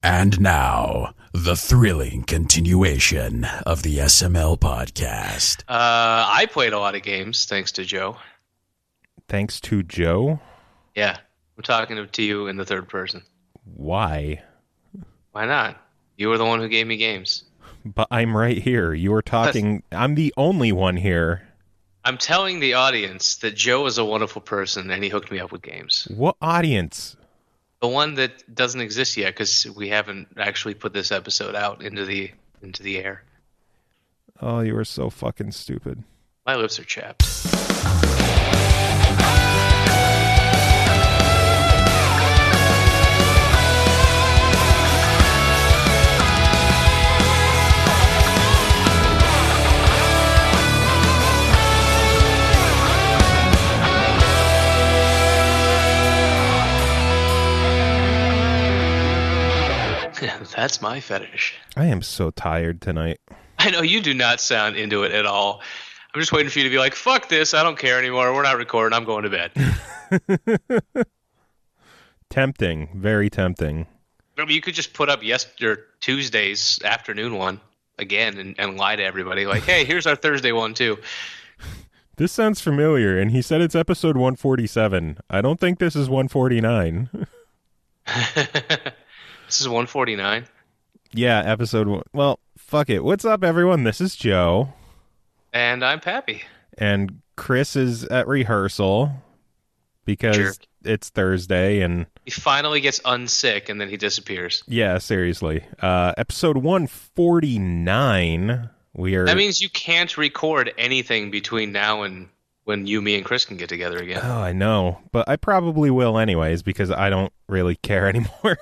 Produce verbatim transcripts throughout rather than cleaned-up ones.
And now, the thrilling continuation of the S M L podcast. Uh, I played a lot of games, thanks to Joe. Thanks to Joe? Yeah, I'm talking to you in the third person. Why? Why not? You were the one who gave me games. But I'm right here. You were talking... I'm the only one here. I'm telling the audience that Joe is a wonderful person, and he hooked me up with games. What audience? The one that doesn't exist yet, because we haven't actually put this episode out into the into the air. Oh, you were so fucking stupid. My lips are chapped. That's my fetish. I am so tired tonight. I know you do not sound into it at all. I'm just waiting for you to be like, fuck this, I don't care anymore, we're not recording, I'm going to bed. Tempting. Very tempting. I mean, you could just put up yesterday, Tuesday's afternoon one again and, and lie to everybody. Like, hey, here's our Thursday one, too. This sounds familiar, and he said it's episode one forty-seven. I don't think this is one forty-nine. This is one forty-nine? Yeah, episode one. Well, fuck it. What's up, everyone? This is Joe. And I'm Pappy. And Chris is at rehearsal because Jerk. It's Thursday, and... He finally gets unsick, and then he disappears. Yeah, seriously. Uh, episode one forty-nine. We are... That means you can't record anything between now and when you, me, and Chris can get together again. Oh, I know. But I probably will anyways, because I don't really care anymore.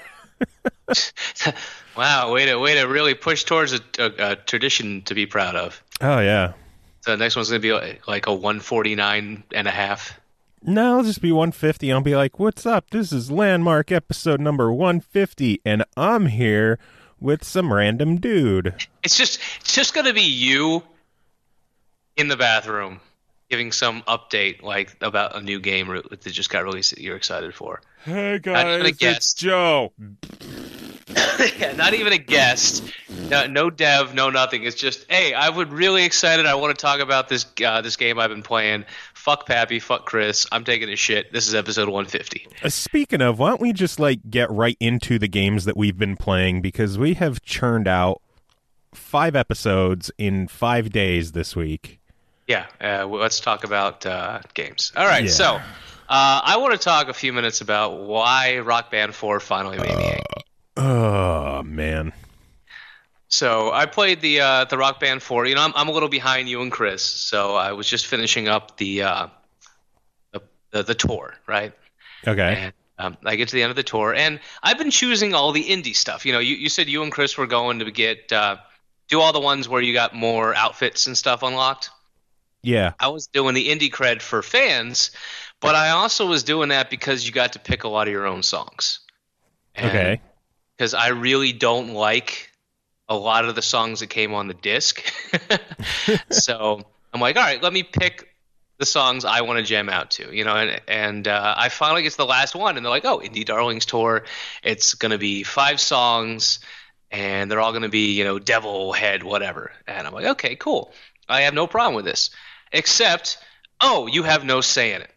Wow, way to way to really push towards a, a, a tradition to be proud of. Oh, yeah. So the next one's going to be like, like a one forty-nine and a half. No, it'll just be one fifty. I'll be like, what's up? This is Landmark episode number one fifty, and I'm here with some random dude. It's just it's just going to be you in the bathroom giving some update like about a new game that just got released that you're excited for. Hey, Not even a guys, guest. it's Joe. Yeah, not even a guest, no, no dev, no nothing. It's just, hey, I would really excited. I want to talk about this uh, this game I've been playing. Fuck Pappy, fuck Chris. I'm taking a shit. This is episode one fifty. Uh, speaking of, why don't we just like get right into the games that we've been playing, because we have churned out five episodes in five days this week. Yeah, uh, well, let's talk about uh, games. All right, Yeah. so uh, I want to talk a few minutes about why Rock Band four finally made me angry. Oh, man. So I played the uh, the Rock Band four. You know, I'm I'm a little behind you and Chris, so I was just finishing up the uh, the, the the tour, right? Okay. And um, I get to the end of the tour, and I've been choosing all the indie stuff. You know, you, you said you and Chris were going to get uh, do all the ones where you got more outfits and stuff unlocked. Yeah. I was doing the indie cred for fans, but I also was doing that because you got to pick a lot of your own songs. And Okay. Because I really don't like a lot of the songs that came on the disc. So I'm like, all right, let me pick the songs I want to jam out to, you know, and, and uh, I finally get to the last one, and they're like, oh, Indie Darlings Tour. It's going to be five songs, and they're all going to be, you know, Devil Head, whatever. And I'm like, okay, cool. I have no problem with this. Except, oh, you have no say in it.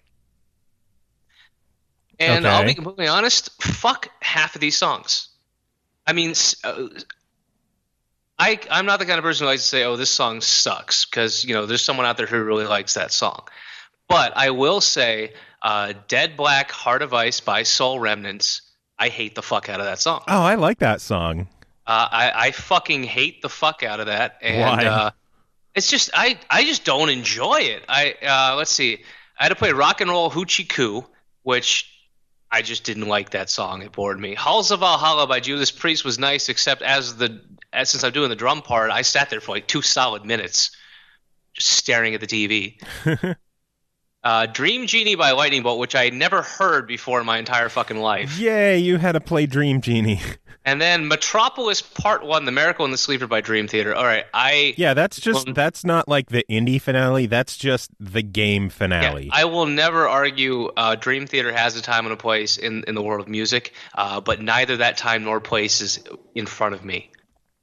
And Okay. I'll be completely honest, fuck half of these songs. I mean, uh, I, I'm not the kind of person who likes to say, oh, this song sucks, because, you know, there's someone out there who really likes that song. But I will say, uh, Dead Black, Heart of Ice by Soul Remnants, I hate the fuck out of that song. Oh, I like that song. Uh, I, I fucking hate the fuck out of that. And, Why? Uh, it's just, I, I just don't enjoy it. I uh, let's see. I had to play Rock and Roll Hoochie Coo, which I just didn't like that song. It bored me. Halls of Valhalla by Judas Priest was nice, except as the as, since I'm doing the drum part, I sat there for like two solid minutes just staring at the T V. Uh, Dream Genie by Lightning Bolt, which I had never heard before in my entire fucking life. Yay, you had to play Dream Genie. And then Metropolis Part One: The Miracle in the Sleeper by Dream Theater. All right, I Yeah, that's just will, that's not like the indie finale. That's just the game finale. Yeah, I will never argue. Uh, Dream Theater has a time and a place in in the world of music, uh, but neither that time nor place is in front of me.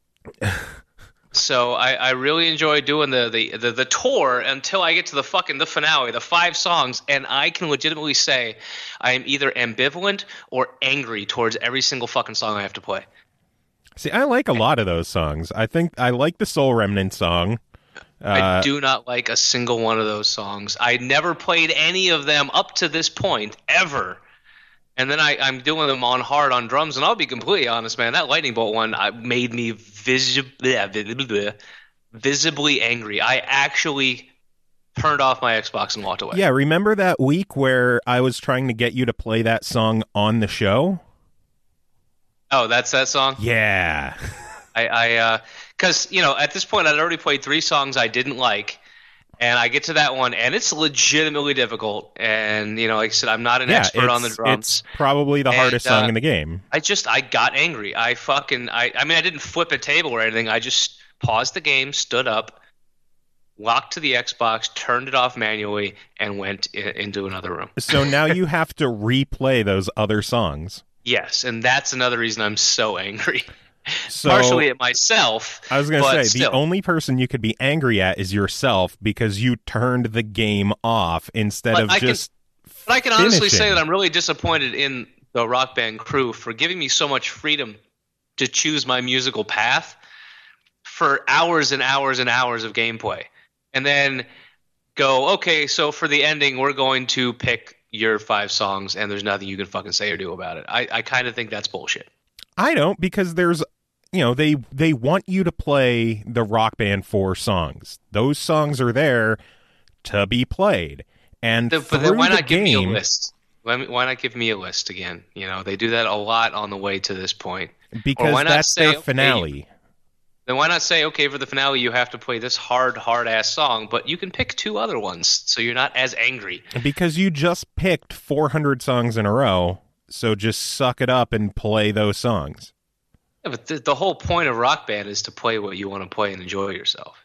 So I, I really enjoy doing the, the, the, the tour until I get to the fucking the finale, the five songs, and I can legitimately say I am either ambivalent or angry towards every single fucking song I have to play. See, I like a lot of those songs. I think I like the Soul Remnant song. I Uh, do not like a single one of those songs. I never played any of them up to this point, ever. And then I, I'm doing them on hard on drums, and I'll be completely honest, man. That Lightning Bolt one I, made me visi- bleh, visibly angry. I actually turned off my Xbox and walked away. yeah, remember that week where I was trying to get you to play that song on the show? Oh, that's that song? Yeah. I, I, uh, because, you know, at this point, I'd already played three songs I didn't like. And I get to that one, and it's legitimately difficult. And, you know, like I said, I'm not an yeah, expert on the it's- drums. It's probably the And, hardest song uh, in the game. I just, I got angry. I fucking, I, I mean, I didn't flip a table or anything. I just paused the game, stood up, walked to the Xbox, turned it off manually, and went in, into another room. So now you have to replay those other songs. Yes, and that's another reason I'm so angry. So, Partially at myself. I was going to but say, still. the only person you could be angry at is yourself because you turned the game off instead But of I can- just But I can honestly finishing. say that I'm really disappointed in the Rock Band crew for giving me so much freedom to choose my musical path for hours and hours and hours of gameplay. And then go, okay, so for the ending, we're going to pick your five songs, and there's nothing you can fucking say or do about it. I, I kind of think that's bullshit. I don't, because there's, you know, they they want you to play the Rock Band four songs. Those songs are there to be played. And The- through but then why the not give me a game, list? Let me, why not give me a list again? You know, they do that a lot on the way to this point. because why not that's say, their okay, finale. Then why not say, okay, for the finale, you have to play this hard, hard-ass song, but you can pick two other ones, so you're not as angry. Because you just picked four hundred songs in a row, so just suck it up and play those songs. Yeah, but the, the whole point of Rock Band is to play what you want to play and enjoy yourself.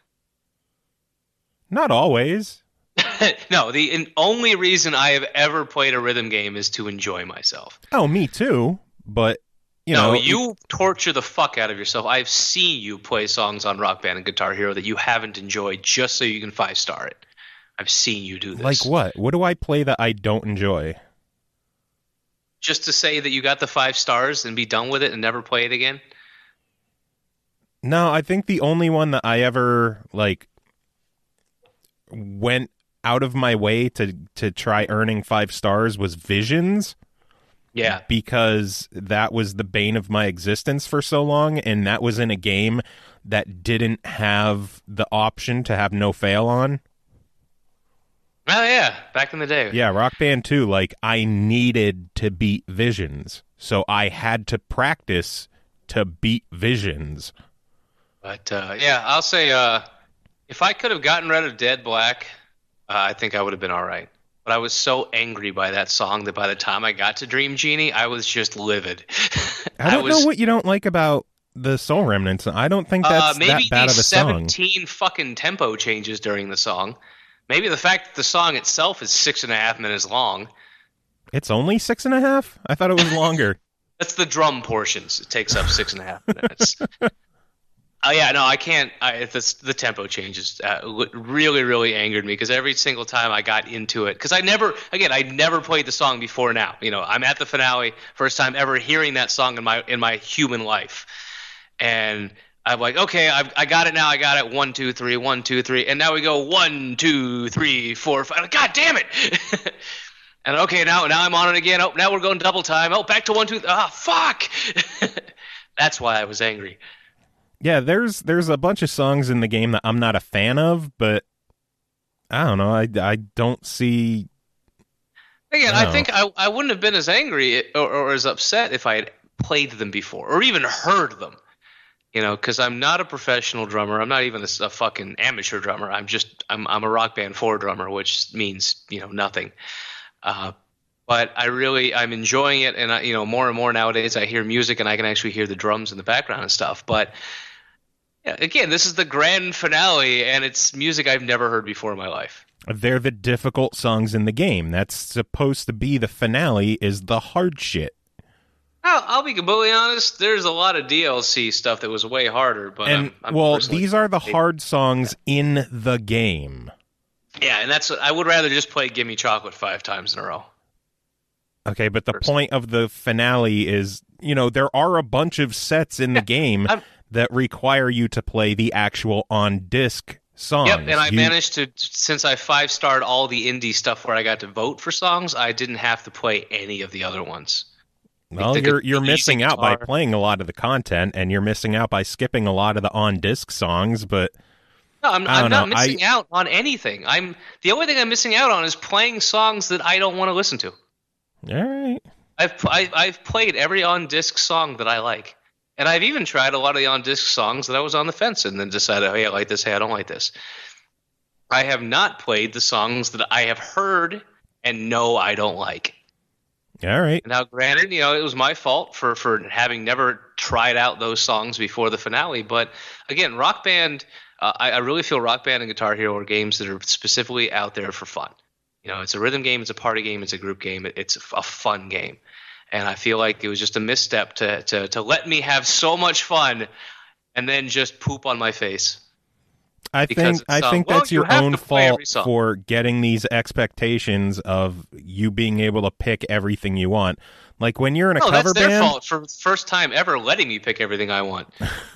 Not always. No, the in, only reason I have ever played a rhythm game is to enjoy myself. Oh, me too. But, you no, know. you torture the fuck out of yourself. I've seen you play songs on Rock Band and Guitar Hero that you haven't enjoyed just so you can five-star it. I've seen you do this. Like what? What do I play that I don't enjoy? Just to say that you got the five stars and be done with it and never play it again? No, I think the only one that I ever, like, went out of my way to, to try earning five stars was Visions. Yeah. Because that was the bane of my existence for so long, and that was in a game that didn't have the option to have no fail on. Oh, yeah. Back in the day. Yeah, Rock Band two, like, I needed to beat Visions, so I had to practice to beat Visions. But, uh, yeah, I'll say uh, if I could have gotten rid of Dead Black, uh, I think I would have been all right. But I was so angry by that song that by the time I got to Dream Genie, I was just livid. I don't was, know what you don't like about the Soul Remnants. I don't think that's uh, maybe that bad the of a song. seventeen fucking tempo changes during the song. Maybe the fact that the song itself is six and a half minutes long. It's only six and a half? I thought it was longer. That's the drum portions. It takes up six and a half minutes. Oh yeah, no, I can't. I, the, the tempo changes uh, really, really angered me because every single time I got into it, because I never, again, I never played the song before now. You know, I'm at the finale, first time ever hearing that song in my in my human life, and I'm like, okay, I've, I got it now. I got it. One, two, three, one, two, three, and now we go one, two, three, four, five. God damn it! And okay, now now I'm on it again. Oh, now we're going double time. Oh, back to one, two. Ah, fuck! That's why I was angry. Yeah, there's there's a bunch of songs in the game that I'm not a fan of, but I don't know. I, I don't see. Again, I I don't think I, I wouldn't have been as angry or, or as upset if I had played them before or even heard them. You know, because I'm not a professional drummer. I'm not even a, a fucking amateur drummer. I'm just I'm I'm a Rock Band four drummer, which means you know nothing. Uh, but I really I'm enjoying it, and I, you know more and more nowadays I hear music and I can actually hear the drums in the background and stuff. But yeah, again, this is the grand finale, and it's music I've never heard before in my life. They're the difficult songs in the game. That's supposed to be the finale. Is the hard shit. I'll, I'll be completely honest. There's a lot of D L C stuff that was way harder, but and I'm, I'm well, these are the hard songs in the game. Yeah, and that's I would rather just play "Gimme Chocolate" five times in a row. Okay, but the Personally. point of the finale is, you know, there are a bunch of sets in the game I'm, that require you to play the actual on disc songs. Yep, and I You- managed to since I five starred all the indie stuff where I got to vote for songs. I didn't have to play any of the other ones. Well, the you're gu- you're the missing easy out by guitar. playing a lot of the content, and you're missing out by skipping a lot of the on disc songs. But No, I'm, I I'm don't not know, missing I- out on anything. I'm the only thing I'm missing out on is playing songs that I don't want to listen to. all right, I've pl- I, I've played every on disc song that I like, and I've even tried a lot of the on disc songs that I was on the fence and then decided, hey, I like this, hey, I don't like this. I have not played the songs that I have heard and know I don't like. all right. Now, granted, you know, it was my fault for, for having never tried out those songs before the finale. But again, Rock Band, uh, I, I really feel Rock Band and Guitar Hero are games that are specifically out there for fun. You know, it's a rhythm game, it's a party game, it's a group game, it, it's a, a fun game. And I feel like it was just a misstep to, to, to let me have so much fun and then just poop on my face. I Because think it's, I um, think well, that's you your have own to play every fault song. for getting these expectations of you being able to pick everything you want. Like when you're in a No, cover that's their band, fault for the first time ever letting me pick everything I want.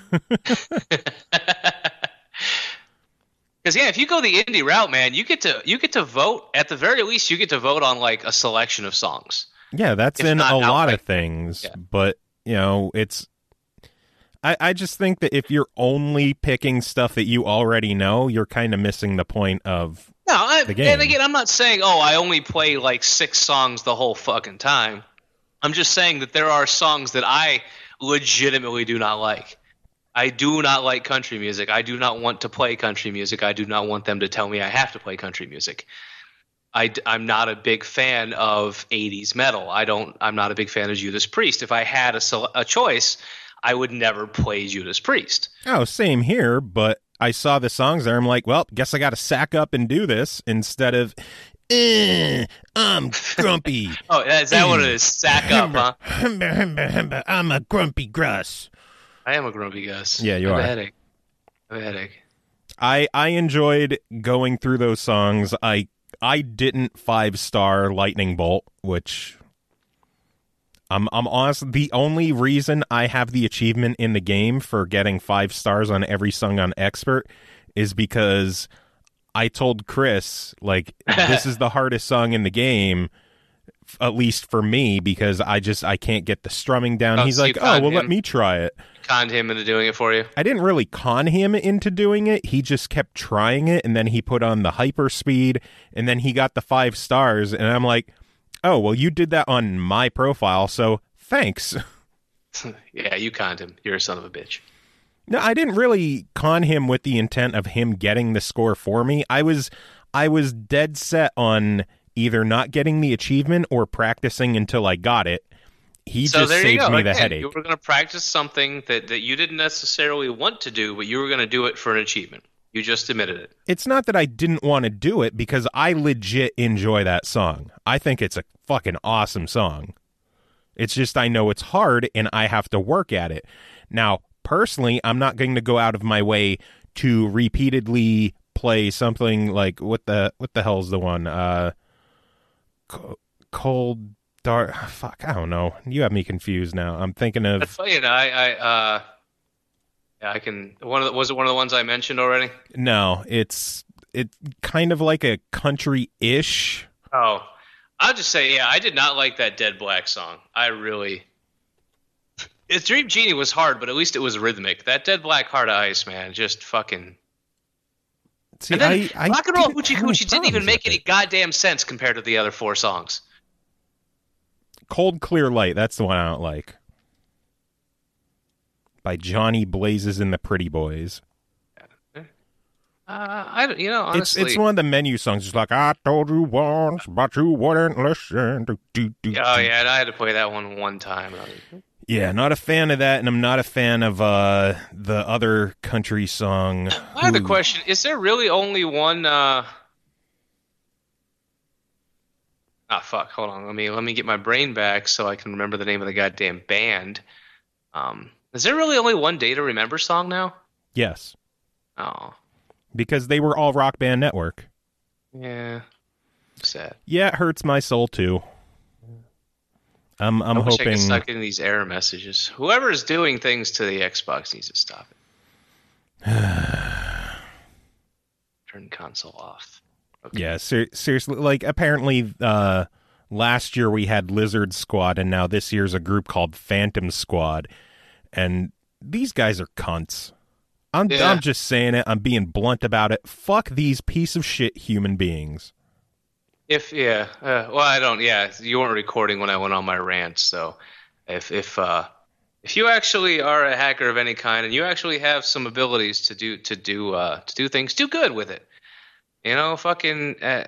Because yeah, if you go the indie route, man, you get to you get to vote. At the very least, you get to vote on like a selection of songs. yeah, that's if in not a lot of outright. things. Yeah. But you know, it's. I, I just think that if you're only picking stuff that you already know, you're kind of missing the point of. No, I, The game. and again, I'm not saying oh, I only play like six songs the whole fucking time. I'm just saying that there are songs that I legitimately do not like. I do not like country music. I do not want to play country music. I do not want them to tell me I have to play country music. I, am not a big fan of eighties metal. I don't. I'm not a big fan of Judas Priest. If I had a, sele- a choice, I would never play Judas Priest. Oh, same here. But I saw the songs there. I'm like, well, guess I got to sack up and do this instead of. Eh, I'm grumpy. Oh, is that what it is? Sack up, huh? Humber, humber, humber, I'm a grumpy Gus. I am a grumpy Gus. Yeah, you I have are. a headache. I have a headache. I I enjoyed going through those songs. I I didn't five star Lightning Bolt, which I'm I'm honest. The only reason I have the achievement in the game for getting five stars on every song on Expert is because I told Chris like this is the hardest song in the game. At least for me, because I just I can't get the strumming down. Oh, He's so you like, "Oh, conned well, let him. me try it." Conned him into doing it for you. I didn't really con him into doing it. He just kept trying it, and then he put on the hyper speed, and then he got the five stars. And I'm like, "Oh, well, you did that on my profile, so thanks." Yeah, you conned him. You're a son of a bitch. No, I didn't really con him with the intent of him getting the score for me. I was, I was dead set on either not getting the achievement or practicing until I got it. He So just there you saved go. me the Again, headache. You were going to practice something that, that you didn't necessarily want to do, but you were going to do it for an achievement. You just admitted it. It's not that I didn't want to do it because I legit enjoy that song. I think it's a fucking awesome song. It's just I know it's hard and I have to work at it. Now, personally, I'm not going to go out of my way to repeatedly play something like what the what the hell's the one? Uh Co- Cold Dark fuck, I don't know. You have me confused now. I'm thinking of That's funny. You know, I, I, uh, yeah, I can. One of the, was it one of the ones I mentioned already? no, it's it's kind of like a country-ish. Oh, I'll just say, yeah, I did not like that Dead Black song. I really. It's Dream Genie was hard, but at least it was rhythmic. That Dead Black Heart of Ice, man, just fucking. See, And then I, I Rock and Roll didn't Hoochie have any Coochie didn't even problems make with any it. goddamn sense compared to the other four songs. Cold Clear Light, that's the one I don't like. by Johnny Blazes and the Pretty Boys. Uh, I don't, you know, honestly, it's it's one of the menu songs. It's like, I told you once, but you wouldn't listen. Do, do, do, oh yeah, and I had to play that one one time. Yeah, not a fan of that, and I'm not a fan of uh, the other country song. I have a question: is there really only one? Uh... Ah, fuck. Hold on. Let me let me get my brain back so I can remember the name of the goddamn band. Um, is there really only one Day to Remember song now? Yes. Oh. Because they were all Rock Band Network. Yeah. Sad. Yeah, it hurts my soul too. I'm I'm I wish hoping I could suck in these error messages. Whoever is doing things to the Xbox needs to stop it. Turn console off. Okay. Yeah, ser- seriously, like apparently uh, last year we had Lizard Squad, and now this year's a group called Phantom Squad, and these guys are cunts. I'm Yeah. I'm just saying it. I'm being blunt about it. Fuck these piece of shit human beings. If yeah, uh, well, I don't. Yeah, you weren't recording when I went on my rant. So, if if uh, if you actually are a hacker of any kind and you actually have some abilities to do to do uh, to do things, do good with it. You know, fucking uh,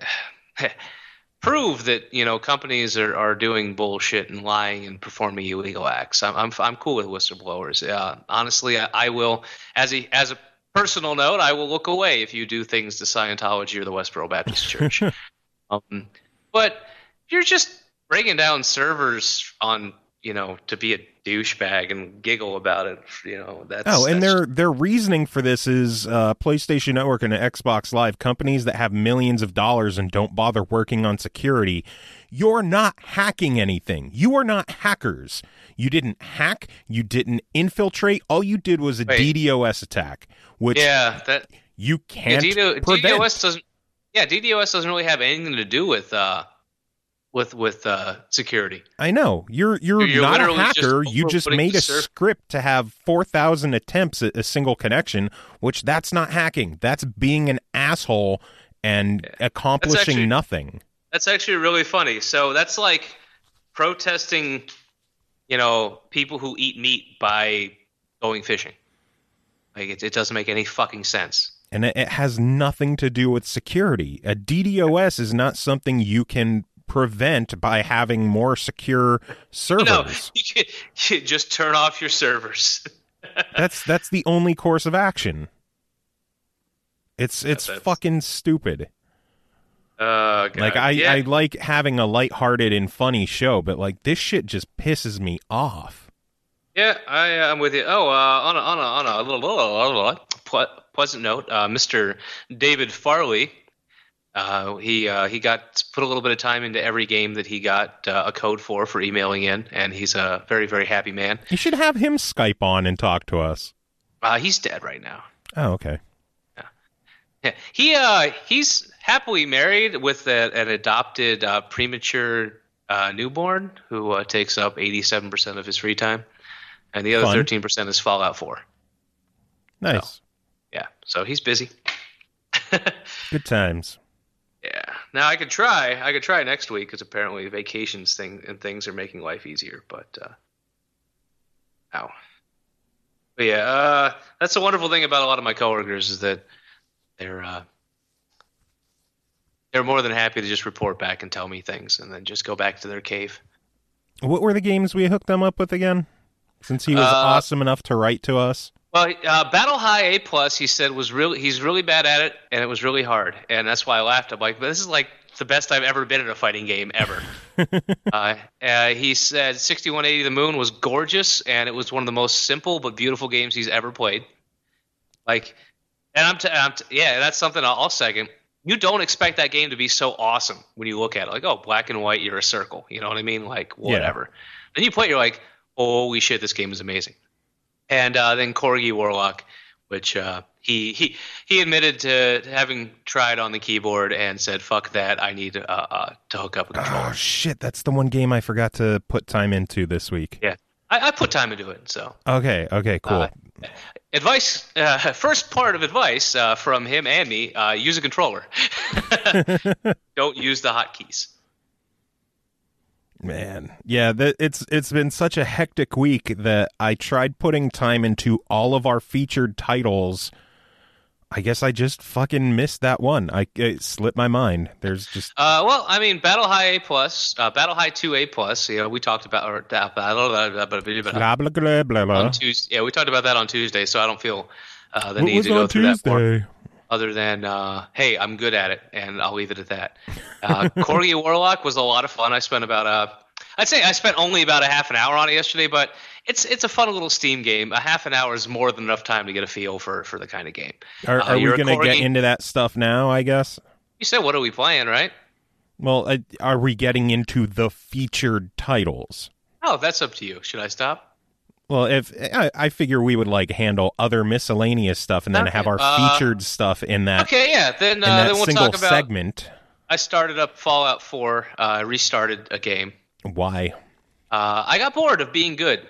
prove that you know companies are, are doing bullshit and lying and performing illegal acts. I'm I'm I'm cool with whistleblowers. Uh, honestly, I, I will as a as a personal note, I will look away if you do things to Scientology or the Westboro Baptist Church. um, but if you're just breaking down servers on you know to be a douchebag and giggle about it, you know that's oh, and that's their their reasoning for this is uh, PlayStation Network and Xbox Live, companies that have millions of dollars and don't bother working on security. You're not hacking anything. You are not hackers. You didn't hack. You didn't infiltrate. All you did was a Wait. DDoS attack, which yeah that. you can't Yeah, D- prevent. DDoS doesn't. Yeah, DDoS doesn't really have anything to do with uh, with with uh, security. I know you're you're, You're not a literally just hacker. You just overputting made the a serv- script to have four thousand attempts at a single connection, which that's not hacking. That's being an asshole and Yeah. accomplishing That's actually- nothing. That's actually really funny. So that's like protesting, you know, people who eat meat by going fishing. Like it, it doesn't make any fucking sense. And it, it has nothing to do with security. A DDoS is not something you can prevent by having more secure servers. No, you, can, you just turn off your servers. That's that's the only course of action. It's it's that's- fucking stupid. Uh, God. Like I, yeah. I like having a lighthearted and funny show, but like this shit just pisses me off. Yeah, I, uh, I'm with you. Oh, uh, on a on a on a little, little, little ple- pleasant note, uh, Mister David Farley, uh, he uh, he got put a little bit of time into every game that he got uh, a code for for emailing in, and he's a very very happy man. You should have him Skype on and talk to us. Uh, he's dead right now. Oh, okay. Yeah, he uh he's happily married with a, an adopted uh, premature uh, newborn who uh, takes up eighty-seven percent of his free time, and the other Fun. thirteen percent is Fallout four. Nice. Yeah, so he's busy. Good times. Yeah. Now I could try. I could try next week because apparently vacations thing and things are making life easier. But uh, ow. But yeah, uh, that's the wonderful thing about a lot of my coworkers is that they're uh, they're more than happy to just report back and tell me things and then just go back to their cave. What were the games we hooked them up with again? Since he was Uh, awesome enough to write to us. Well, uh, Battle High A plus, he said was really he's really bad at it, and it was really hard, and that's why I laughed. I'm like, but this is like the best I've ever been in a fighting game ever. uh, uh, he said sixty-one eighty The Moon was gorgeous, and it was one of the most simple but beautiful games he's ever played. Like, and I'm, t- I'm t- yeah, that's something I'll, I'll second. You don't expect that game to be so awesome when you look at it. Like, oh, black and white, you're a circle. You know what I mean? Like, whatever. Then you play it, you're like, holy shit, this game is amazing. And uh, then Corgi Warlock, which uh, he he he admitted to having tried on the keyboard and said, "Fuck that! I need uh, uh, to hook up a controller." Oh shit, that's the one game I forgot to put time into this week. Yeah, I, I put time into it. So Okay, okay, cool. uh, advice, uh, first part of advice uh, from him and me: uh, use a controller. Don't use the hotkeys. Man, yeah, th- it's it's been such a hectic week that I tried putting time into all of our featured titles. I guess I just fucking missed that one. I it slipped my mind. There's just uh, well, I mean, Battle High A plus, uh, Battle High two A plus. You know, we talked about or that Battle blah, blah, blah, blah blah blah blah blah. on Tuesday. Yeah, we talked about that on Tuesday, so I don't feel uh, the what need was to go on through Tuesday? that more. Other than, uh, hey, I'm good at it, and I'll leave it at that. Uh, Corgi Warlock was a lot of fun. I spent about uh, I'd say I spent only about a half an hour on it yesterday, but it's it's a fun little Steam game. A half an hour is more than enough time to get a feel for, for the kind of game. Are, uh, are we you're a going to get Corgi- into that stuff now, I guess? You said, what are we playing, right? Well, uh, are we getting into the featured titles? Oh, that's up to you. Should I stop? Well, if I, I figure we would like handle other miscellaneous stuff and then Okay, have our uh, featured stuff in that Okay, yeah. Then, in uh, that then we'll single talk about. segment. I started up Fallout four. Uh, I restarted a game. Why? Uh, I got bored of being good.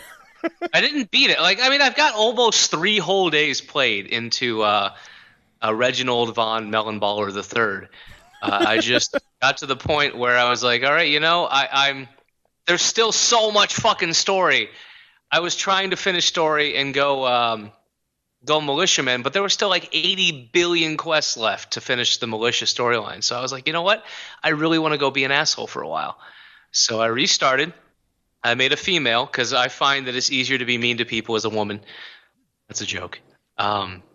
I didn't beat it. Like, I mean, I've got almost three whole days played into uh, uh, Reginald von Mellenballer the third. Uh, I just got to the point where I was like, all right, you know, I, I'm there's still so much fucking story. I was trying to finish story and go um, go militiaman, but there were still like eighty billion quests left to finish the militia storyline. So I was like, you know what? I really want to go be an asshole for a while. So I restarted. I made a female because I find that it's easier to be mean to people as a woman. That's a joke. Um,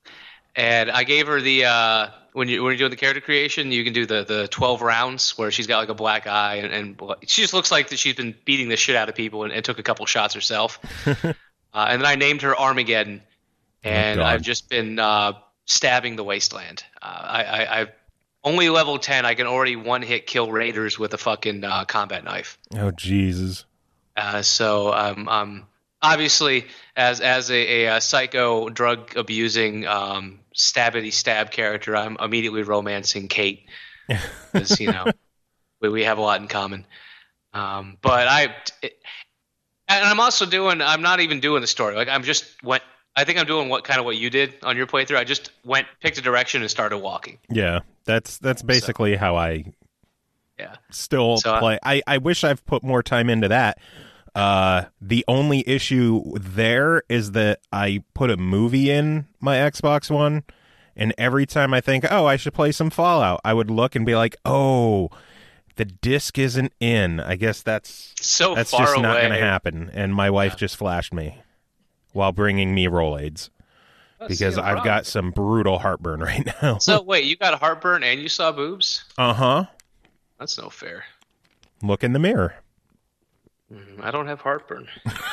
and I gave her the uh, when you when you're doing the character creation, you can do the the twelve rounds where she's got like a black eye and, and she just looks like that she's been beating the shit out of people and, and took a couple shots herself. uh, and then I named her Armageddon, and Oh, God. I've just been uh, stabbing the wasteland. Uh, I, I I've only level ten. I can already one hit kill raiders with a fucking uh, combat knife. Oh, Jesus. Uh, so um, um, obviously, as as a, a, a psycho drug abusing um, stabbity stab character, I'm immediately romancing Kate because you know we we have a lot in common. Um, but I, it, and I'm also doing. I'm not even doing the story. Like I'm just went. I think I'm doing what kind of what you did on your playthrough. I just went, picked a direction, and started walking. Yeah, that's that's basically so, how I yeah still so play. I, I, I wish I've put more time into that. Uh, the only issue there is that I put a movie in my Xbox One, and every time I think, oh, I should play some Fallout, I would look and be like, oh, the disc isn't in. I guess that's so that's far just away. not going to happen. And my wife yeah. just flashed me while bringing me Rolaids. Because I've wrong. got some brutal heartburn right now. So, wait, you got heartburn and you saw boobs? Uh-huh. That's no fair. Look in the mirror. Mm, I don't have heartburn.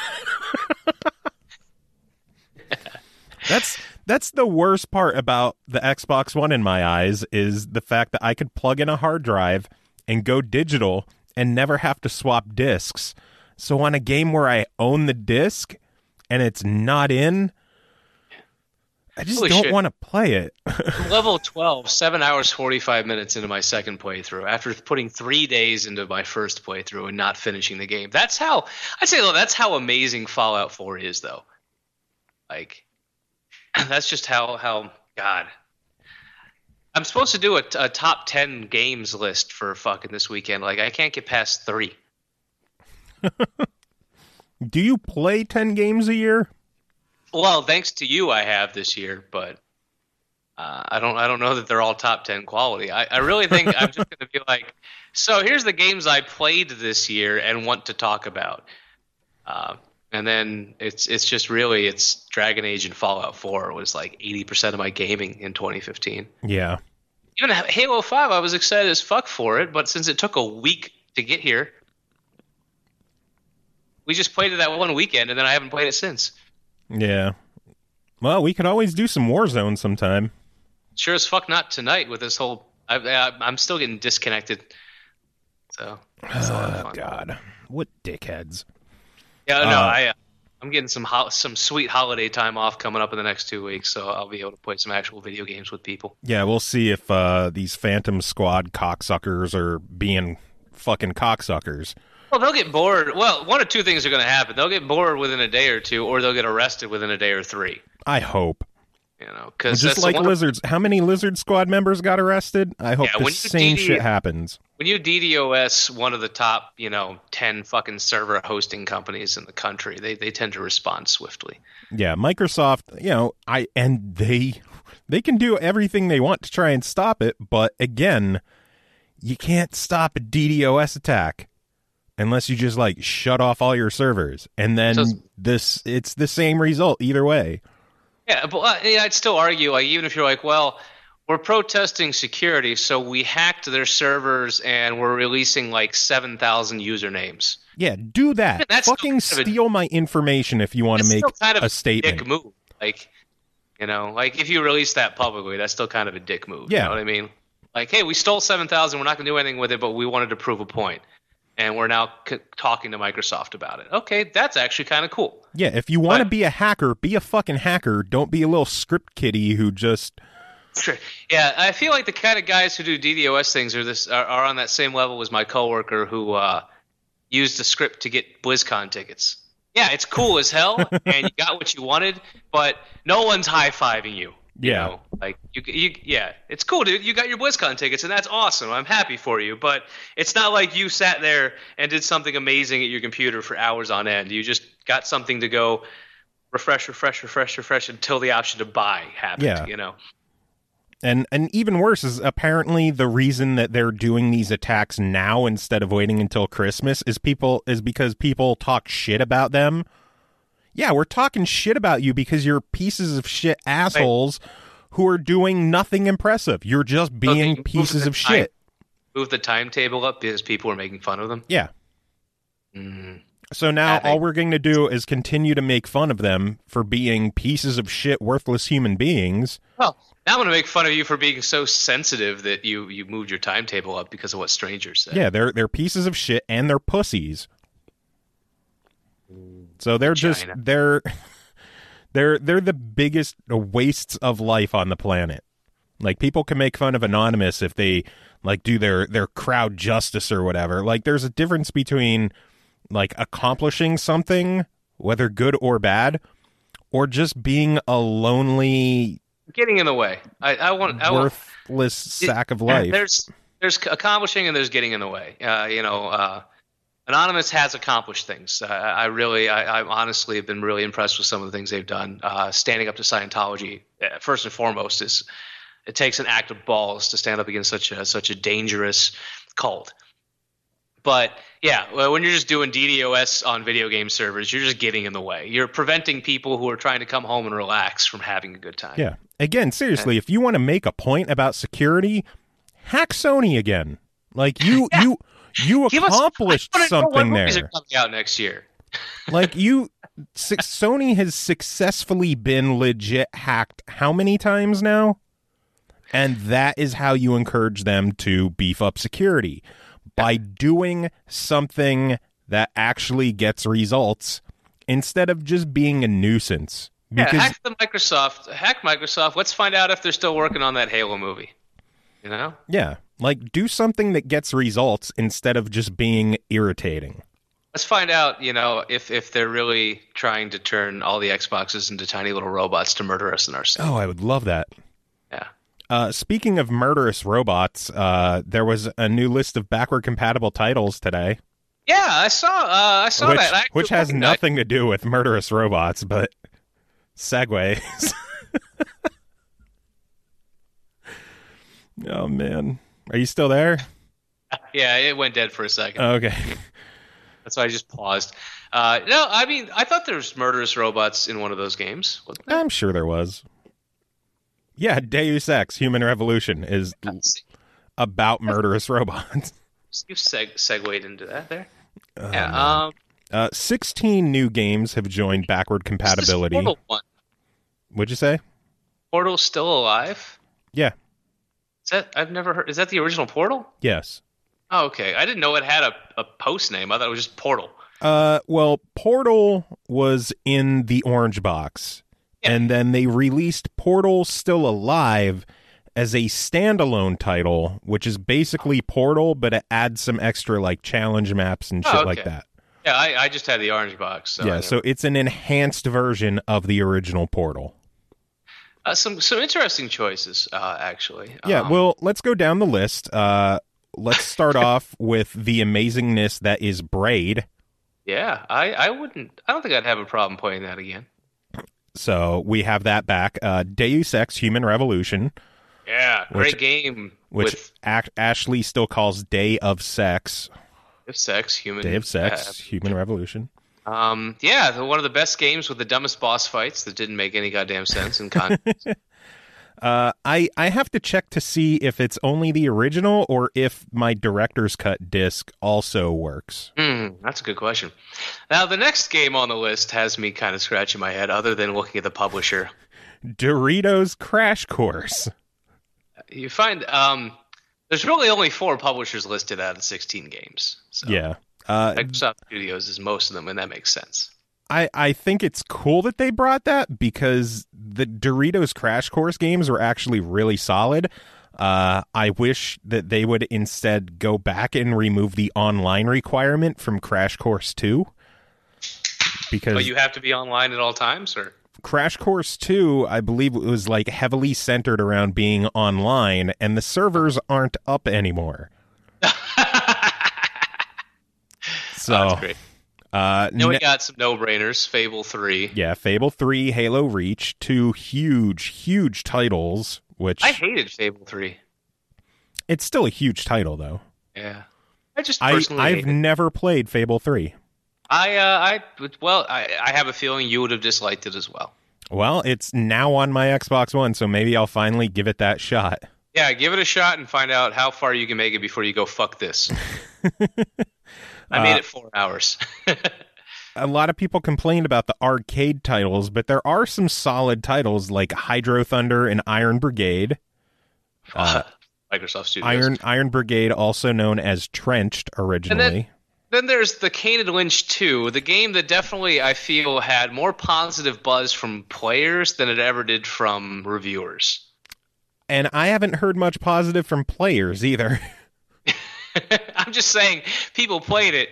that's that's the worst part about the Xbox One in my eyes, is the fact that I could plug in a hard drive and go digital and never have to swap discs. So on a game where I own the disc and it's not in, I just Holy don't want to play it. Level twelve, seven hours, forty-five minutes into my second playthrough, after putting three days into my first playthrough and not finishing the game. That's how, I'd say, that's how amazing Fallout four is, though. Like, that's just how, how God. I'm supposed to do a, a top ten games list for fucking this weekend. Like, I can't get past three. Do you play ten games a year? Well, thanks to you, I have this year, but uh, I don't. I don't know that they're all top ten quality. I, I really think I'm just going to be like, so here's the games I played this year and want to talk about, uh, and then it's it's just really it's Dragon Age and Fallout four was like eighty percent of my gaming in twenty fifteen. Yeah. Even Halo five, I was excited as fuck for it, but since it took a week to get here, we just played it that one weekend, and then I haven't played it since. Yeah. Well, we could always do some Warzone sometime. Sure as fuck not tonight with this whole... I, I, I'm still getting disconnected. So, that's a lot of fun. Oh, God. What dickheads. Yeah, no, uh, I, uh, I'm getting some ho- some sweet holiday time off coming up in the next two weeks, so I'll be able to play some actual video games with people. Yeah, we'll see if uh, these Phantom Squad cocksuckers are being fucking cocksuckers. Well, they'll get bored. Well, one of two things are going to happen. They'll get bored within a day or two, or they'll get arrested within a day or three. I hope. You know, because just like Lizards. How many Lizard Squad members got arrested? I hope yeah, the same D D- shit happens. When you DDoS one of the top, you know, ten fucking server hosting companies in the country, they they tend to respond swiftly. Yeah, Microsoft, you know, I and they they can do everything they want to try and stop it, but again, you can't stop a DDoS attack unless you just like shut off all your servers, and then so, this it's the same result either way. Yeah, but uh, yeah, I'd still argue, like, even if you're like, well, we're protesting security, so we hacked their servers and we're releasing like seven thousand usernames. Yeah, do that. That's fucking kind of steal a, my information if you want to make kind of a statement. Dick move. Like, you know, like if you release that publicly, that's still kind of a dick move. Yeah. You know what I mean? Like, hey, we stole seven thousand. We're not going to do anything with it, but we wanted to prove a point. And we're now c- talking to Microsoft about it. Okay, that's actually kind of cool. Yeah, if you want to be a hacker, be a fucking hacker. Don't be a little script kiddie who just... Sure. Yeah, I feel like the kind of guys who do DDoS things are this are, are on that same level as my coworker who uh, used a script to get BlizzCon tickets. Yeah, it's cool as hell, and you got what you wanted, but no one's high-fiving you. You yeah. know, like you, you, yeah, it's cool, dude. You got your BlizzCon tickets, and that's awesome. I'm happy for you, but it's not like you sat there and did something amazing at your computer for hours on end. You just got something to go refresh, refresh, refresh, refresh until the option to buy happened. Yeah. You know, and and even worse is apparently the reason that they're doing these attacks now instead of waiting until Christmas is people is because people talk shit about them. Yeah, we're talking shit about you because you're pieces of shit assholes Wait. who are doing nothing impressive. You're just being so pieces of time, shit. Move the timetable up because people are making fun of them? Yeah. Mm. So now think- all we're going to do is continue to make fun of them for being pieces of shit, worthless human beings. Well, now I'm going to make fun of you for being so sensitive that you, you moved your timetable up because of what strangers said. Yeah, they're they're pieces of shit and they're pussies. So they're just China. they're they're they're the biggest wastes of life on the planet. Like people can make fun of Anonymous if they like do their their crowd justice or whatever. Like there's a difference between like accomplishing something, whether good or bad, or just being a lonely, getting in the way. I, I want I worthless want, sack of life. There's there's accomplishing and there's getting in the way. Uh, you know. Uh, Anonymous has accomplished things. Uh, I really, I, I honestly have been really impressed with some of the things they've done. Uh, standing up to Scientology, uh, first and foremost, is it takes an act of balls to stand up against such a such a dangerous cult. But yeah, well, when you're just doing DDoS on video game servers, you're just getting in the way. You're preventing people who are trying to come home and relax from having a good time. Yeah. Again, seriously, if you want to make a point about security, hack Sony again. Like you, yeah. you. You accomplished us, something there. Movies are coming out next year. Like you, Sony has successfully been legit hacked how many times now? And that is how you encourage them to beef up security. By doing something that actually gets results instead of just being a nuisance. Because yeah, hack the Microsoft. Hack Microsoft. Let's find out if they're still working on that Halo movie. You know? Yeah. Like, do something that gets results instead of just being irritating. Let's find out, you know, if, if they're really trying to turn all the Xboxes into tiny little robots to murder us in our sleep. Oh, I would love that. Yeah. Uh, speaking of murderous robots, uh, there was a new list of backward compatible titles today. Yeah, I saw. Uh, I saw which, that. Which has nothing to do with murderous robots, but segues. Oh man. Are you still there? Yeah, it went dead for a second. Okay. That's why I just paused. Uh, no, I mean, I thought there was murderous robots in one of those games. Wasn't there? I'm sure there was. Yeah, Deus Ex: Human Revolution is about murderous robots. You've seg- segued into that there. Oh, yeah. Um, uh, sixteen new games have joined backward compatibility. Portal one? What'd you say? Portal's still alive? Yeah. Is that I've never heard? Is that the original Portal? Yes. Oh, okay. I didn't know it had a, a post name. I thought it was just Portal. Uh, well, Portal was in the orange box, yeah. And then they released Portal Still Alive as a standalone title, which is basically Portal, but it adds some extra like challenge maps and shit oh, okay. like that. Yeah, I, I just had the orange box. So yeah, so it's an enhanced version of the original Portal. Uh, some some interesting choices, uh, actually. Yeah, Um, well, let's go down the list. Uh, let's start off with the amazingness that is Braid. yeah, I, I wouldn't. I don't think I'd have a problem playing that again. So we have that back. Uh, Deus Ex: Human Revolution, Yeah, great Which- game which with Ac- Ashley still calls Day of Sex. of sex, human. Day of Sex: uh, Human Revolution. Um, yeah, the, one of the best games with the dumbest boss fights that didn't make any goddamn sense in context. Uh, I I have to check to see if it's only the original or if my director's cut disc also works. Hmm, that's a good question. Now, the next game on the list has me kind of scratching my head, other than looking at the publisher. Doritos Crash Course. You find um, there's really only four publishers listed out of sixteen games. So Yeah. Uh, Microsoft Studios is most of them, and that makes sense. I, I think it's cool that they brought that because the Doritos Crash Course games were actually really solid. Uh, I wish that they would instead go back and remove the online requirement from Crash Course two. Because But you have to be online at all times, or Crash Course two, I believe it was like heavily centered around being online, and the servers aren't up anymore. So, oh, that's great. uh, Then we ne- got some no-brainers. Fable three. yeah, Fable three, Halo Reach, two huge, huge titles, which I hated Fable three. it's still a huge title, though. Yeah, I just I, personally I've hate it. never played Fable three. I uh, I well, I, I have a feeling you would have disliked it as well. Well, it's now on my Xbox One, so maybe I'll finally give it that shot. Yeah, give it a shot and find out how far you can make it before you go, fuck this. I made Uh, it four hours. A lot of people complained about the arcade titles, but there are some solid titles like Hydro Thunder and Iron Brigade. Uh, Microsoft Studios. Iron Iron Brigade, also known as Trenched originally. Then there's the Kane and Lynch two, the game that definitely I feel had more positive buzz from players than it ever did from reviewers. And I haven't heard much positive from players either. I'm just saying, people played it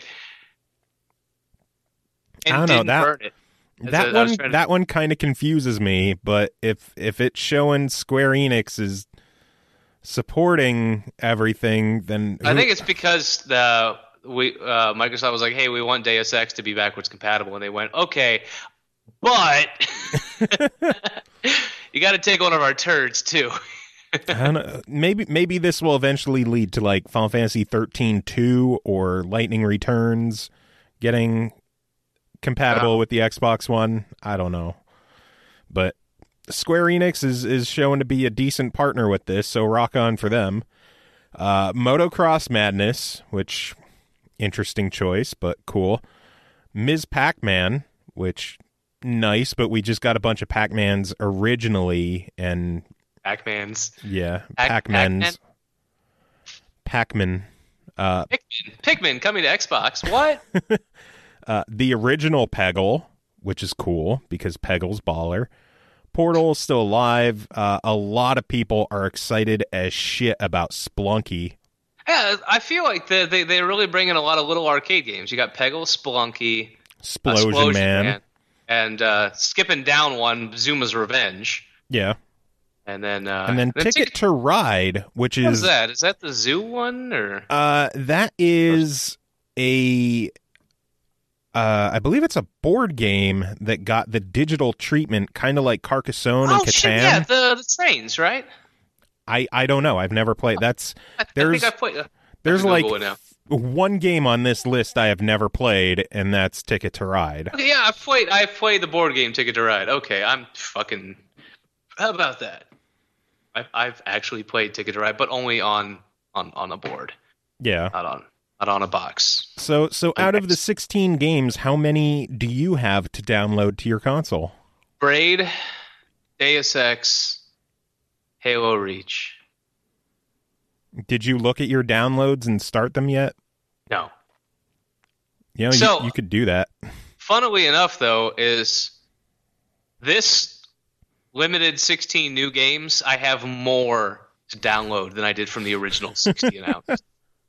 and I don't know, didn't that- burn it. That's that what I was one trying to- that one kind of confuses me, but if if it's showing Square Enix is supporting everything, then I who- think it's because the we uh, Microsoft was like, "Hey, we want Deus Ex to be backwards compatible," and they went, "Okay, but you got to take one of our turds too." I don't know. Maybe maybe this will eventually lead to like Final Fantasy thirteen two or Lightning Returns getting compatible Oh. with the Xbox One. I don't know. But Square Enix is, is showing to be a decent partner with this, so rock on for them. Uh, Motocross Madness, which interesting choice, but cool. Miz Pac-Man, which nice, but we just got a bunch of Pac-Mans originally, and Pac-Man's yeah, Pac- Pac-Mans. Pac-Man. Uh, Pikmin. Pikmin coming to Xbox. What? uh, the original Peggle, which is cool because Peggle's baller. Portal's still alive. Uh, a lot of people are excited as shit about Splunky. Yeah, I feel like they they they're really bringing a lot of little arcade games. You got Peggle, Spelunky, uh, Splosion Splosion Man. and uh, skipping down one, Zuma's Revenge, Yeah. and then uh, And then Ticket to Ride, which What is is that? Is that the zoo one or? uh that is a uh I believe it's a board game that got the digital treatment kind of like Carcassonne and Oh Catan. shit! Yeah, the the trains, right? I I don't know. I've never played. That's I, I There's- think I played. Uh, there's I have to like Google it now. one game on this list I have never played, and that's Ticket to Ride. Okay, yeah, I played. I played the board game Ticket to Ride. Okay, I'm fucking. How about that? I've I've actually played Ticket to Ride, but only on on on a board, Yeah. not on not on a box. So so out of the Nice. sixteen games, how many do you have to download to your console? Braid, Deus Ex, Halo Reach. Did you look at your downloads and start them yet? No. You know, So- you, you could do that. Funnily enough, though, is this limited sixteen new games, I have more to download than I did from the original sixty announced.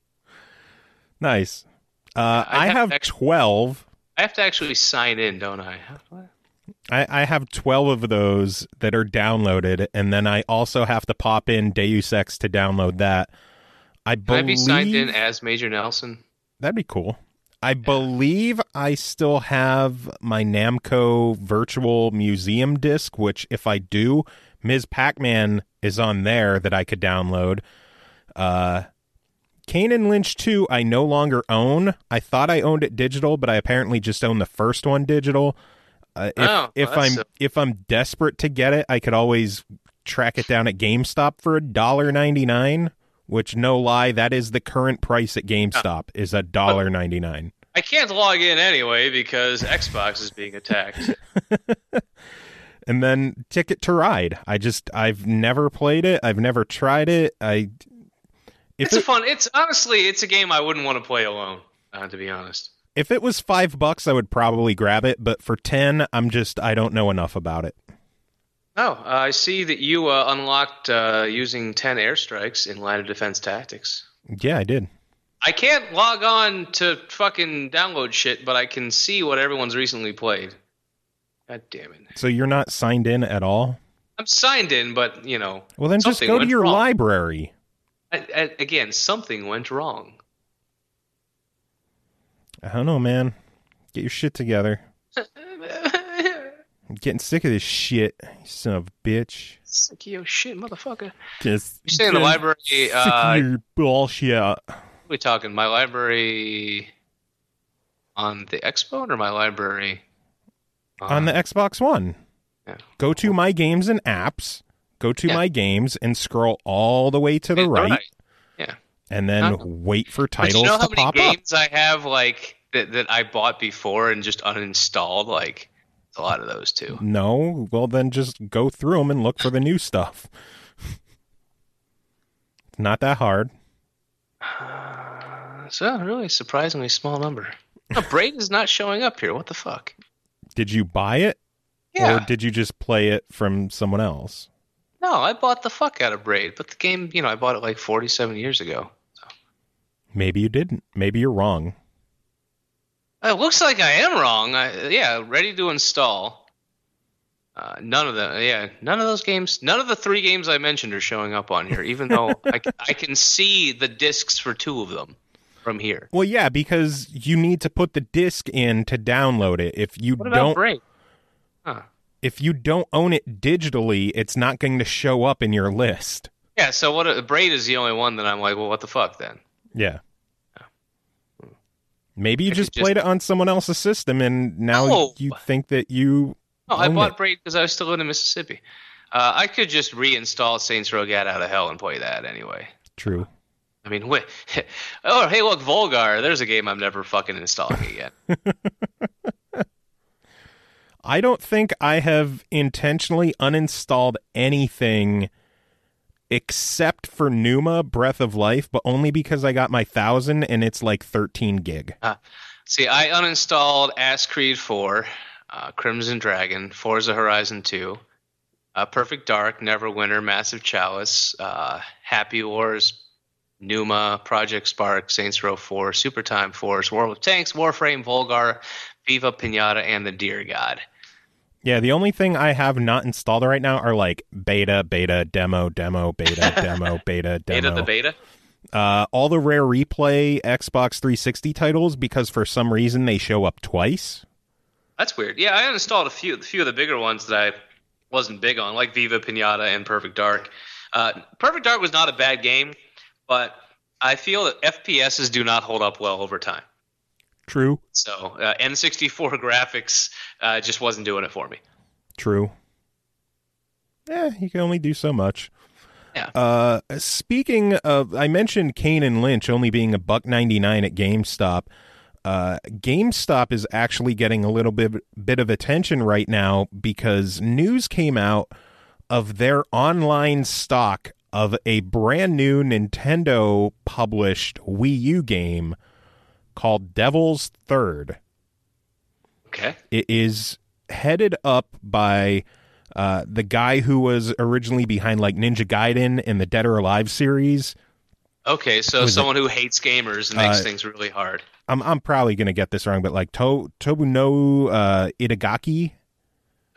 Nice. Uh, I I have have actually- twelve. I have to actually sign in, don't I? How do I- I, I have twelve of those that are downloaded, and then I also have to pop in Deus Ex to download that. I Can believe I be signed in as Major Nelson? That'd be cool. I believe I still have my Namco Virtual Museum disc, which if I do, Miz Pac-Man is on there that I could download. Uh, Kane and Lynch two I no longer own. I thought I owned it digital, but I apparently just own the first one digital. Uh, if Oh, if well, I'm that's a- if I'm desperate to get it, I could always track it down at GameStop for a dollar ninety nine. Which, no lie, that is the current price at GameStop is a dollar ninety nine. I can't log in anyway because Xbox is being attacked. And then Ticket to Ride. I just I've never played it. I've never tried it. I. If It's it, a fun. It's honestly, it's a game I wouldn't want to play alone. Uh, to be honest. if it was five bucks, I would probably grab it. But for ten, I'm just I don't know enough about it. Oh, uh, I see that you uh, unlocked uh, using ten airstrikes in Line of Defense Tactics. Yeah, I did. I can't log on to fucking download shit, but I can see what everyone's recently played. God damn it. So you're not signed in at all? I'm signed in, but, you know. Well, then just something go to went your wrong. library. I, I, again, something went wrong. I don't know, man. Get your shit together. I'm getting sick of this shit, you son of a bitch. Sick of your shit, motherfucker. Just You stay in the just library. Sick Uh, of your bullshit. what are we talking? My library on the Xbox or my library On the Xbox One. Yeah. Go to My Games and Apps. Go to Yeah. My Games and scroll all the way to the Yeah, right. Yeah. And then Huh. wait for But titles you know how to many pop games I have like that, that I bought before and just uninstalled? Like a lot of those too. up? No. Well, then just go through them and look for the new stuff. It's not that hard. So really surprisingly small number. No, Braid is not showing up here. What the fuck? Did you buy it? Yeah. Or did you just play it from someone else? No, I bought the fuck out of Braid, but the game, you know, I bought it like forty-seven years ago. Maybe you didn't. Maybe you're wrong. It looks like I am wrong. I, yeah, ready to install. Uh, none of them. Yeah, none of those games. None of the three games I mentioned are showing up on here, even though I, I can see the discs for two of them from here. Well, yeah, because you need to put the disc in to download it. If you What about don't Braid? Huh. if you don't own it digitally, it's not going to show up in your list. Yeah, so what? Braid is the only one that I'm like, well, what the fuck then? Yeah. Maybe you I just could just- played it on someone else's system and now No. you think that you Oh, I own bought it. Braid because I was still in Mississippi. Uh, I could just reinstall Saints Row Get Out of Hell and play that anyway. True. I mean, wait. Oh, hey, look, Volgar. There's a game I'm never fucking installing again. I don't think I have intentionally uninstalled anything except for Numa Breath of Life, but only because I got my thousand and it's like thirteen gig. Uh, see, I uninstalled Ass Creed four, uh, Crimson Dragon, Forza Horizon two, uh, Perfect Dark, Neverwinter, Massive Chalice, uh, Happy Wars, Numa, Project Spark, Saints Row four, Super Time Force, World of Tanks, Warframe, Volgar, Viva Pinata, and the Deer God. Yeah, the only thing I have not installed right now are like beta, beta, demo, demo, beta, demo, beta, demo. Beta the beta? Uh, all the Rare Replay Xbox three sixty titles because for some reason they show up twice. That's weird. Yeah, I uninstalled a few, a few of the bigger ones that I wasn't big on, like Viva Pinata and Perfect Dark. Uh, Perfect Dark was not a bad game, but I feel that F P Ss do not hold up well over time. True. So uh, N sixty-four graphics uh, just wasn't doing it for me. True. Yeah, you can only do so much. Yeah. Uh, speaking of, I mentioned Kane and Lynch only being a buck ninety nine at GameStop. Uh, GameStop is actually getting a little bit bit of attention right now because news came out of their online stock of a brand new Nintendo published Wii U game called Devil's Third. Okay. It is headed up by uh, the guy who was originally behind like Ninja Gaiden and the Dead or Alive series. Okay, so Was it- someone who hates gamers and makes Uh, things really hard. I'm I'm probably gonna get this wrong, but like to- Tobuno uh, Itagaki.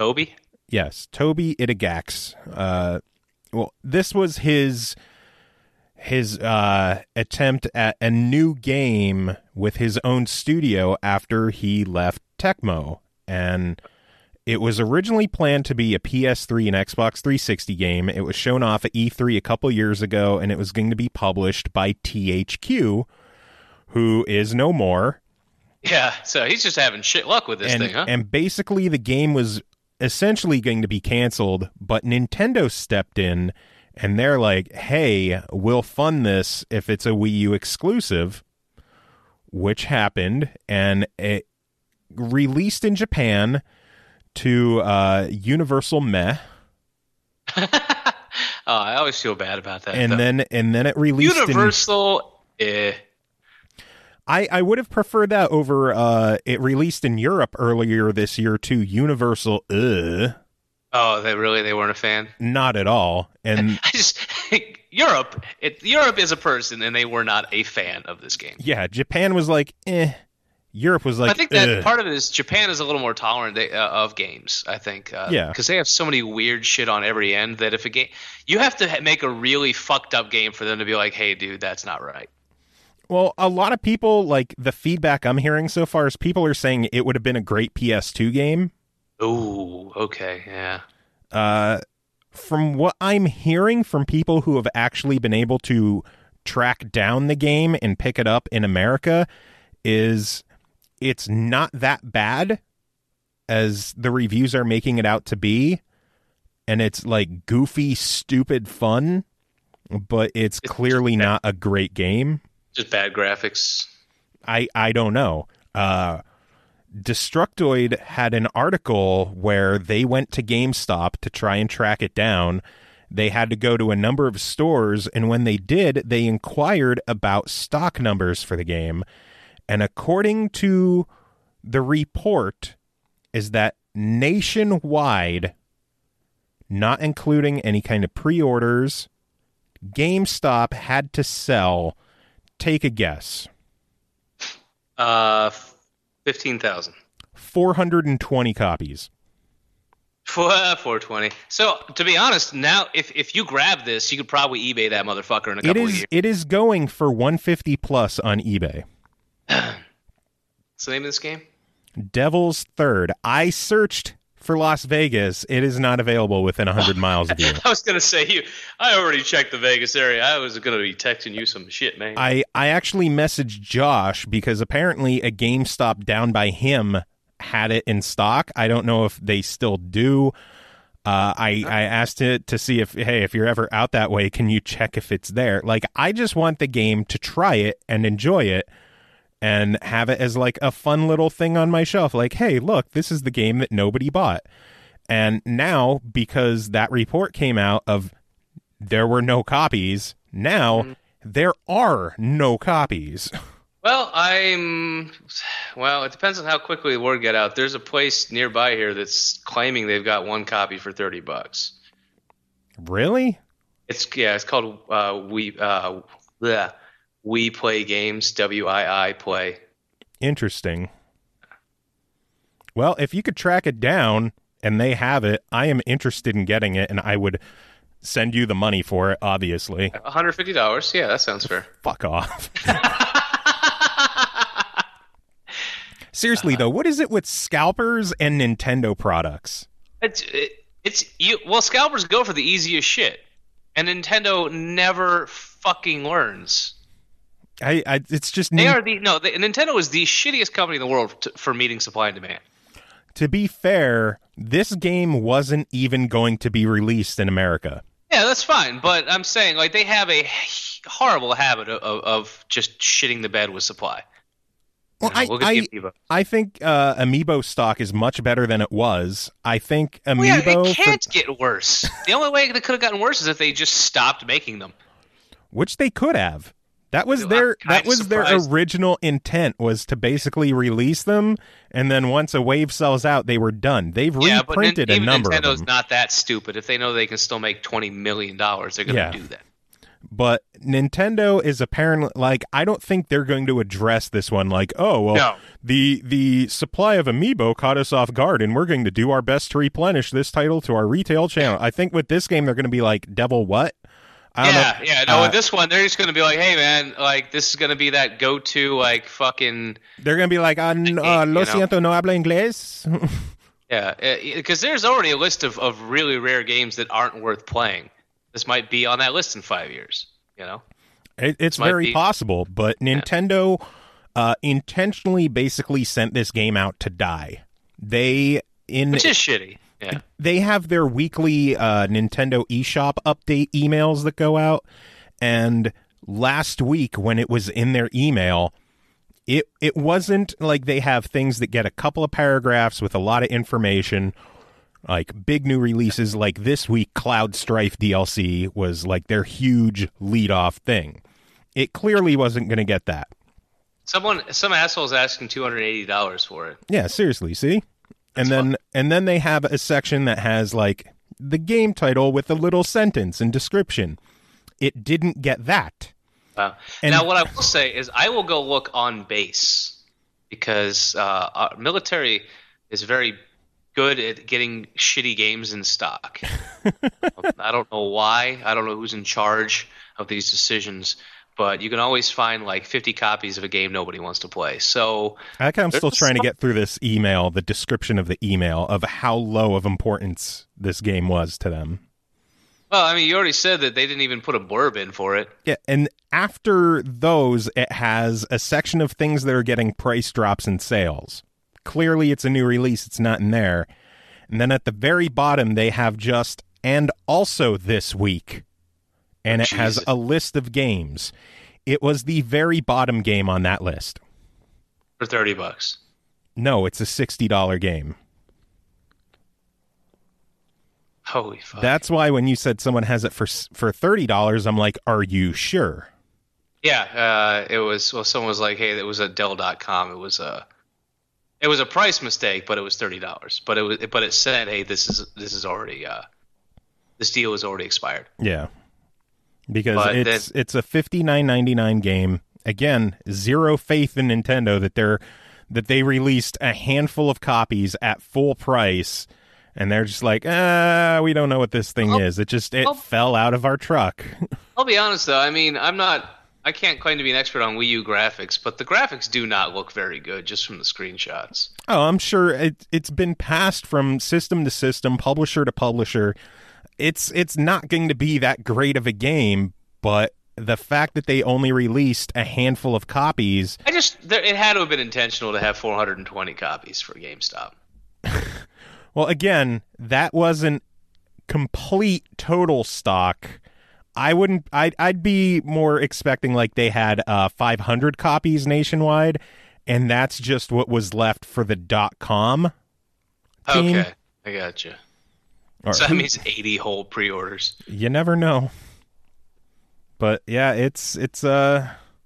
Toby? Yes, Toby Itagax. Uh, well, this was his his uh, attempt at a new game with his own studio after he left Tecmo, and it was originally planned to be a P S three and Xbox three sixty game. It was shown off at E three a couple years ago, and it was going to be published by T H Q, who is no more. Yeah, so he's just having shit luck with this and, thing, huh? And basically the game was essentially going to be canceled, but Nintendo stepped in, and they're like, hey, we'll fund this if it's a Wii U exclusive, which happened, and it released in Japan to uh, Universal Meh. Oh, I always feel bad about that. And though. then and then it released Universal, in, eh. I, I would have preferred that over uh, it released in Europe earlier this year to Universal. Ugh. Oh, they really they weren't a fan? Not at all. And I just Europe, it, Europe is a person, and they were not a fan of this game. Yeah, Japan was like, eh. Europe was like, I think that ugh. part of it is Japan is a little more tolerant they, uh, of games. I think, uh, yeah, because they have so many weird shit on every end that if a game, you have to ha- make a really fucked up game for them to be like, hey, dude, that's not right. Well, a lot of people, like, the feedback I'm hearing so far is people are saying it would have been a great P S two game. Ooh, okay, yeah. Uh, from what I'm hearing from people who have actually been able to track down the game and pick it up in America, is it's not that bad as the reviews are making it out to be. And it's like goofy, stupid fun, but it's, it's clearly not a great game. Just bad graphics. I, I don't know. Uh, Destructoid had an article where they went to GameStop to try and track it down. They had to go to a number of stores, and when they did, they inquired about stock numbers for the game. And according to the report, is that nationwide, not including any kind of pre-orders, GameStop had to sell, take a guess. Uh, fifteen thousand. four hundred twenty copies. four twenty. So, to be honest, now, if, if you grab this, you could probably eBay that motherfucker in a couple it is, of years. It is going for one hundred fifty plus on eBay. What's the name of this game? Devil's Third. I searched for Las Vegas. It is not available within one hundred miles of you. I was going to say, you. I already checked the Vegas area. I was going to be texting you some shit, man. I, I actually messaged Josh because apparently a GameStop down by him had it in stock. I don't know if they still do. Uh, I, I asked it to see if, hey, if you're ever out that way, can you check if it's there? Like, I just want the game to try it and enjoy it and have it as like a fun little thing on my shelf. Like, hey, look, this is the game that nobody bought. And now, because that report came out of there were no copies, now mm-hmm. there are no copies. Well, I'm... Well, it depends on how quickly the word get out. There's a place nearby here that's claiming they've got one copy for thirty bucks. Really? It's yeah. It's called uh, We uh, bleh, We Play Games. W I I Play. Interesting. Well, if you could track it down and they have it, I am interested in getting it, and I would send you the money for it. Obviously, one hundred fifty dollars. Yeah, that sounds fair. Fuck off. Seriously, though, what is it with scalpers and Nintendo products? It's it, it's you. Well, scalpers go for the easiest shit, and Nintendo never fucking learns. I, I it's just they are the no. The, Nintendo is the shittiest company in the world to, for meeting supply and demand. To be fair, this game wasn't even going to be released in America. Yeah, that's fine, but I'm saying like they have a horrible habit of, of, of just shitting the bed with supply. Well, I, we'll I, I think uh, Amiibo stock is much better than it was. I think Amiibo... Well, yeah, it can't for... get worse. The only way it could have gotten worse is if they just stopped making them. Which they could have. That was their that was surprised. their original intent, was to basically release them, and then once a wave sells out, they were done. They've yeah, reprinted but a number Nintendo's of them. Nintendo's not that stupid. If they know they can still make twenty million dollars, they're going to yeah. do that. But Nintendo is apparently, like, I don't think they're going to address this one like, oh, well, No. the the supply of Amiibo caught us off guard, and we're going to do our best to replenish this title to our retail channel. I think with this game, they're going to be like, devil what? I don't Yeah, know. yeah. No, Uh, with this one, they're just going to be like, hey, man, like, this is going to be that go-to, like, fucking... They're going to be like, uh, n- uh, lo You know? siento, no habla inglés. Yeah, because there's already a list of, of really rare games that aren't worth playing. This might be on that list in five years, you know? It, it's Might very be. possible, but Nintendo uh, intentionally basically sent this game out to die. They in Which is shitty. Yeah. they have their weekly uh, Nintendo eShop update emails that go out, and last week when it was in their email, it it wasn't like they have things that get a couple of paragraphs with a lot of information. Like big new releases, like this week, Cloud Strife D L C was like their huge lead-off thing. It clearly wasn't going to get that. Someone, some asshole's asking two hundred eighty dollars for it. Yeah, seriously, see? And then and then they have a section that has like the game title with a little sentence and description. It didn't get that. Wow. And- Now, what I will say is I will go look on base because uh, our military is very good at getting shitty games in stock. I don't know why. I don't know who's in charge of these decisions, but you can always find like fifty copies of a game nobody wants to play. So I like how I'm still There's trying to some- get through this email, the description of the email of how low of importance this game was to them. Well, I mean, you already said that they didn't even put a blurb in for it. Yeah, and after those, it has a section of things that are getting price drops and sales. Clearly, it's a new release. It's not in there. And then at the very bottom, they have just, and also this week. And it has Jesus. a list of games. It was the very bottom game on that list. For thirty bucks. No, it's a sixty dollars game. Holy fuck. That's why when you said someone has it for for thirty dollars, I'm like, are you sure? Yeah, uh, it was. Well, someone was like, "Hey, it was a Dell dot com. It was a, it was a price mistake, but it was thirty dollars. But it was, but it said, hey, this is this is already, uh, this deal is already expired. Yeah. Because But it's then- it's a fifty-nine ninety-nine game. Again, zero faith in Nintendo that they're that they released a handful of copies at full price, and they're just like, ah, we don't know what this thing I'll- is. It just it I'll- fell out of our truck. I'll be honest though. I mean, I'm not. I can't claim to be an expert on Wii U graphics, but the graphics do not look very good just from the screenshots. Oh, I'm sure it it's been passed from system to system, publisher to publisher. It's it's not going to be that great of a game, but the fact that they only released a handful of copies. I just, there, it had to have been intentional to have four hundred twenty copies for GameStop. Well, again, that wasn't complete total stock. I wouldn't. I'd I'd be more expecting like they had uh, five hundred copies nationwide, and that's just what was left for the dot com team. Okay, I gotcha. Or So that who- means eighty whole pre-orders. you never know. But yeah, it's it's uh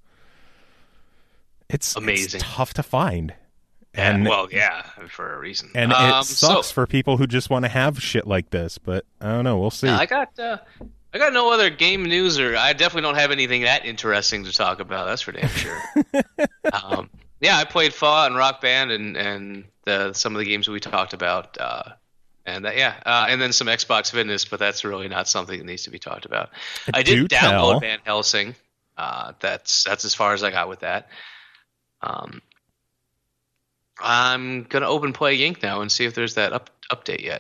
it's Amazing. It's tough to find, And and well, yeah, for a reason. and Um, it sucks so- for people who just want to have shit like this. But I don't know. We'll see. Yeah, I got uh, I got no other game news, or I definitely don't have anything that interesting to talk about. That's for damn sure. um, yeah, I played Fallout and Rock Band and and the, some of the games we talked about, uh, and that, yeah, uh, and then some Xbox Fitness, but that's really not something that needs to be talked about. I Do did download tell. Van Helsing. Uh, that's that's as far as I got with that. Um, I'm gonna open Play Inc now and see if there's that up, update yet.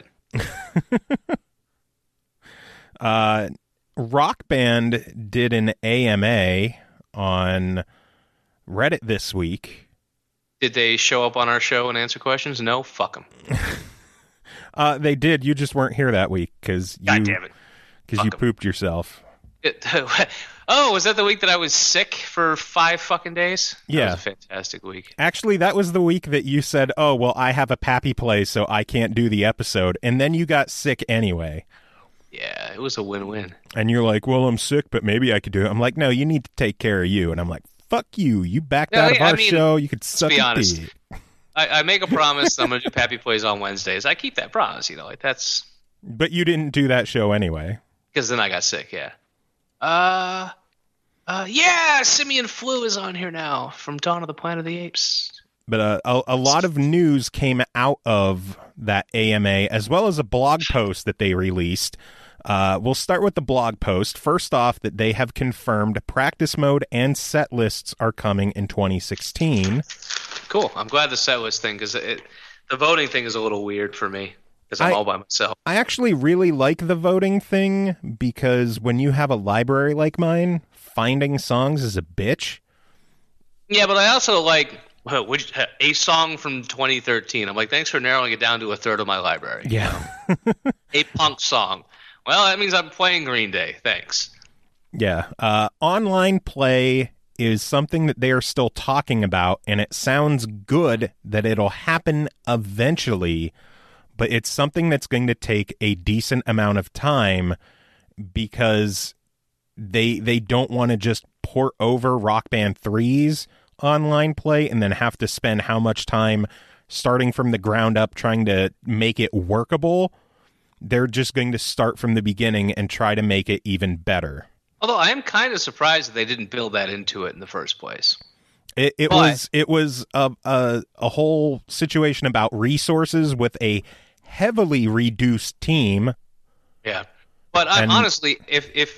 Uh, Rock Band did an A M A on Reddit this week. Did they show up on our show and answer questions? No, fuck them. Uh, they did. You just weren't here that week because you God damn it. because you Fuck 'em. pooped yourself. It- oh, was that the week that I was sick for five fucking days? That Yeah. was a fantastic week. Actually, that was the week that you said, "Oh, well, I have a pappy play, so I can't do the episode," and then you got sick anyway. Yeah, it was a win-win. And you're like, "Well, I'm sick, but maybe I could do it." I'm like, "No, you need to take care of you." And I'm like, "Fuck you! You backed Yeah, out of I our mean, show. You could suck be a honest. dick." I, I make a promise I'm going to do Pappy Plays on Wednesdays. I keep that promise, you know, like that's But you didn't do that show anyway. because then I got sick, yeah. Uh, uh, yeah, Simian Flu is on here now from Dawn of the Planet of the Apes. But uh, a, a lot of news came out of that A M A, as well as a blog post that they released. Uh, we'll start with the blog post. First off, that they have confirmed practice mode and set lists are coming in twenty sixteen. Cool. I'm glad the set list thing, because the voting thing is a little weird for me, because I'm I, all by myself. I actually really like the voting thing, because when you have a library like mine, finding songs is a bitch. Yeah, but I also like... Which, a song from twenty thirteen. I'm like, thanks for narrowing it down to a third of my library. Yeah. A punk song. Well, that means I'm playing Green Day. Thanks. Yeah. Uh, online play is something that they are still talking about, and it sounds good that it'll happen eventually, but it's something that's going to take a decent amount of time, because they they don't want to just port over Rock Band three's online play and then have to spend how much time starting from the ground up trying to make it workable. They're just going to start from the beginning and try to make it even better. Although I am kind of surprised that they didn't build that into it in the first place. It, it but, was it was a, a a whole situation about resources with a heavily reduced team. Yeah, but I, and, honestly, if if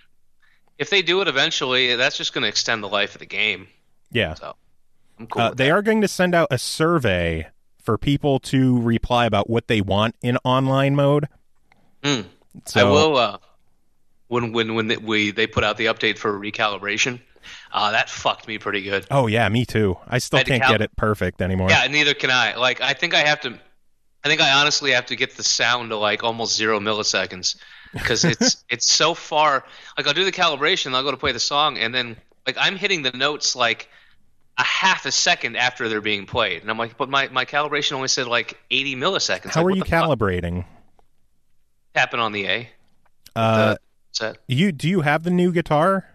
if they do it eventually, that's just going to extend the life of the game. Yeah. So I'm cool. Uh, with they that. are going to send out a survey for people to reply about what they want in online mode. Mm. So, I will. Uh, when when when they, we they put out the update for recalibration, uh, that fucked me pretty good. Oh yeah, me too. I still I can't cal- get it perfect anymore. Yeah, neither can I. Like, I think I have to. I think I honestly have to get the sound to like almost zero milliseconds, because it's it's so far. Like, I'll do the calibration, I'll go to play the song, and then like I'm hitting the notes like a half a second after they're being played, and I'm like, but my, my calibration only said like eighty milliseconds. How like, are what you the fuck? calibrating? Tapping on the A. Uh, the set. you do you have the new guitar?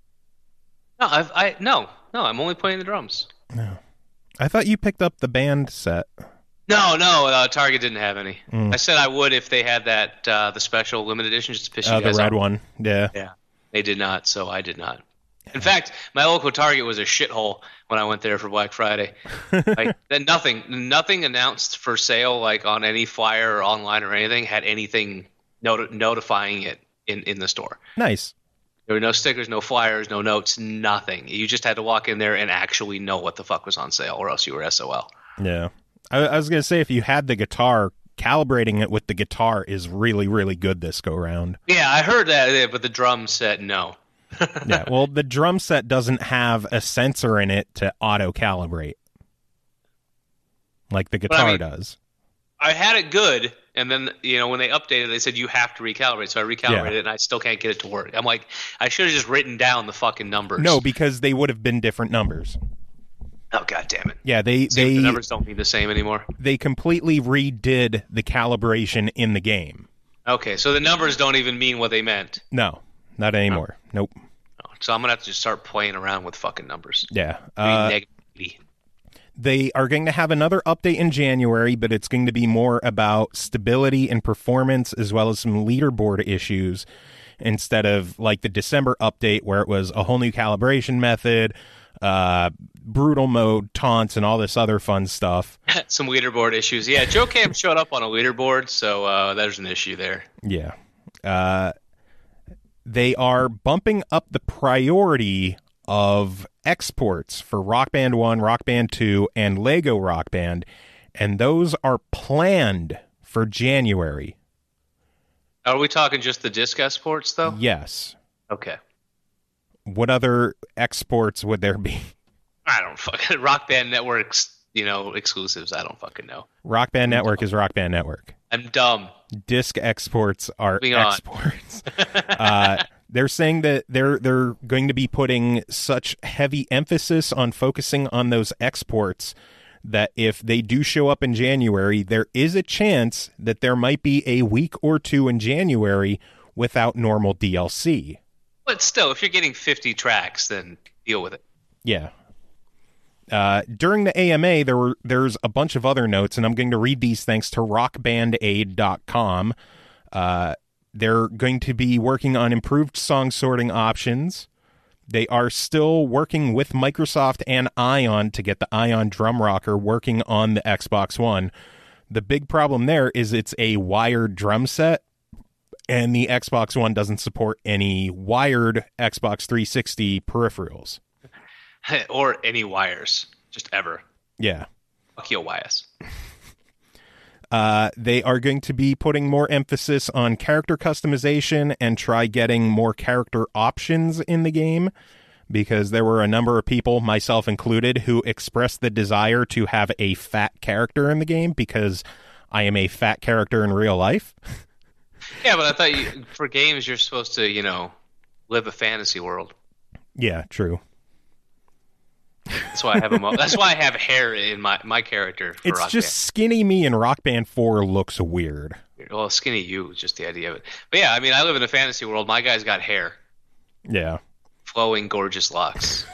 No, I've, I no no. I'm only playing the drums. No, I thought you picked up the band set. No, no. Uh, Target didn't have any. Mm. I said I would if they had that uh, the special limited edition, just to piss you Uh, the guys red off. one. Yeah. Yeah, they did not, so I did not. In fact, my local Target was a shithole when I went there for Black Friday. Like, then nothing, nothing announced for sale, like on any flyer or online or anything, had anything noti- notifying it in, in the store. Nice. There were no stickers, no flyers, no notes, nothing. You just had to walk in there and actually know what the fuck was on sale, or else you were S O L. Yeah. I, I was gonna say, if you had the guitar, calibrating it with the guitar is really really good this go round. Yeah, I heard that, but the drum said no. Yeah, well, the drum set doesn't have a sensor in it to auto calibrate like the guitar I mean, does. I had it good, and then, you know, when they updated, they said you have to recalibrate. So I recalibrated Yeah. it, and I still can't get it to work. I'm like, I should have just written down the fucking numbers. No, because they would have been different numbers. Oh, god damn it. Yeah, they See, they the numbers don't mean the same anymore. they completely redid the calibration in the game. Okay, so the numbers don't even mean what they meant. No, not anymore. Nope. So I'm gonna have to just start playing around with fucking numbers. Yeah. Read Uh, negativity. They are going to have another update in January, but it's going to be more about stability and performance, as well as some leaderboard issues, instead of like the December update where it was a whole new calibration method, uh, brutal mode, taunts, and all this other fun stuff. Some leaderboard issues. Yeah, Joe Cam showed up on a leaderboard, so uh, there's an issue there. Yeah. Uh, they are bumping up the priority of exports for Rock Band one, Rock Band two, and Lego Rock Band, and those are planned for January. Are we talking just the disc exports, though? Yes. Okay. What other exports would there be? I don't fucking... Rock Band Network's, you know, exclusives. I don't fucking know. Rock Band Network is Rock Band Network. I'm dumb. Disc exports are Moving on. exports. uh, they're saying that they're they're going to be putting such heavy emphasis on focusing on those exports that if they do show up in January, there is a chance that there might be a week or two in January without normal D L C. But still, if you're getting fifty tracks, then deal with it. Yeah. Uh, during the A M A, there were there's a bunch of other notes, and I'm going to read these thanks to rock band aid dot com. Uh, they're going to be working on improved song sorting options. They are still working with Microsoft and Ion to get the Ion Drum Rocker working on the Xbox One. The big problem there is it's a wired drum set, and the Xbox One doesn't support any wired Xbox three sixty peripherals. Or any wires, just ever. Yeah. Fuck you, Y S. Uh, they are going to be putting more emphasis on character customization and try getting more character options in the game, because there were a number of people, myself included, who expressed the desire to have a fat character in the game because I am a fat character in real life. Yeah, but I thought you, for games you're supposed to, you know, live a fantasy world. Yeah, true. That's why I have a mo- That's why I have hair in my, my character. For it's Rock just Band. skinny me in Rock Band four looks weird. Well, skinny you is just the idea of it. But yeah, I mean, I live in a fantasy world. My guy's got hair, Yeah. flowing, gorgeous locks.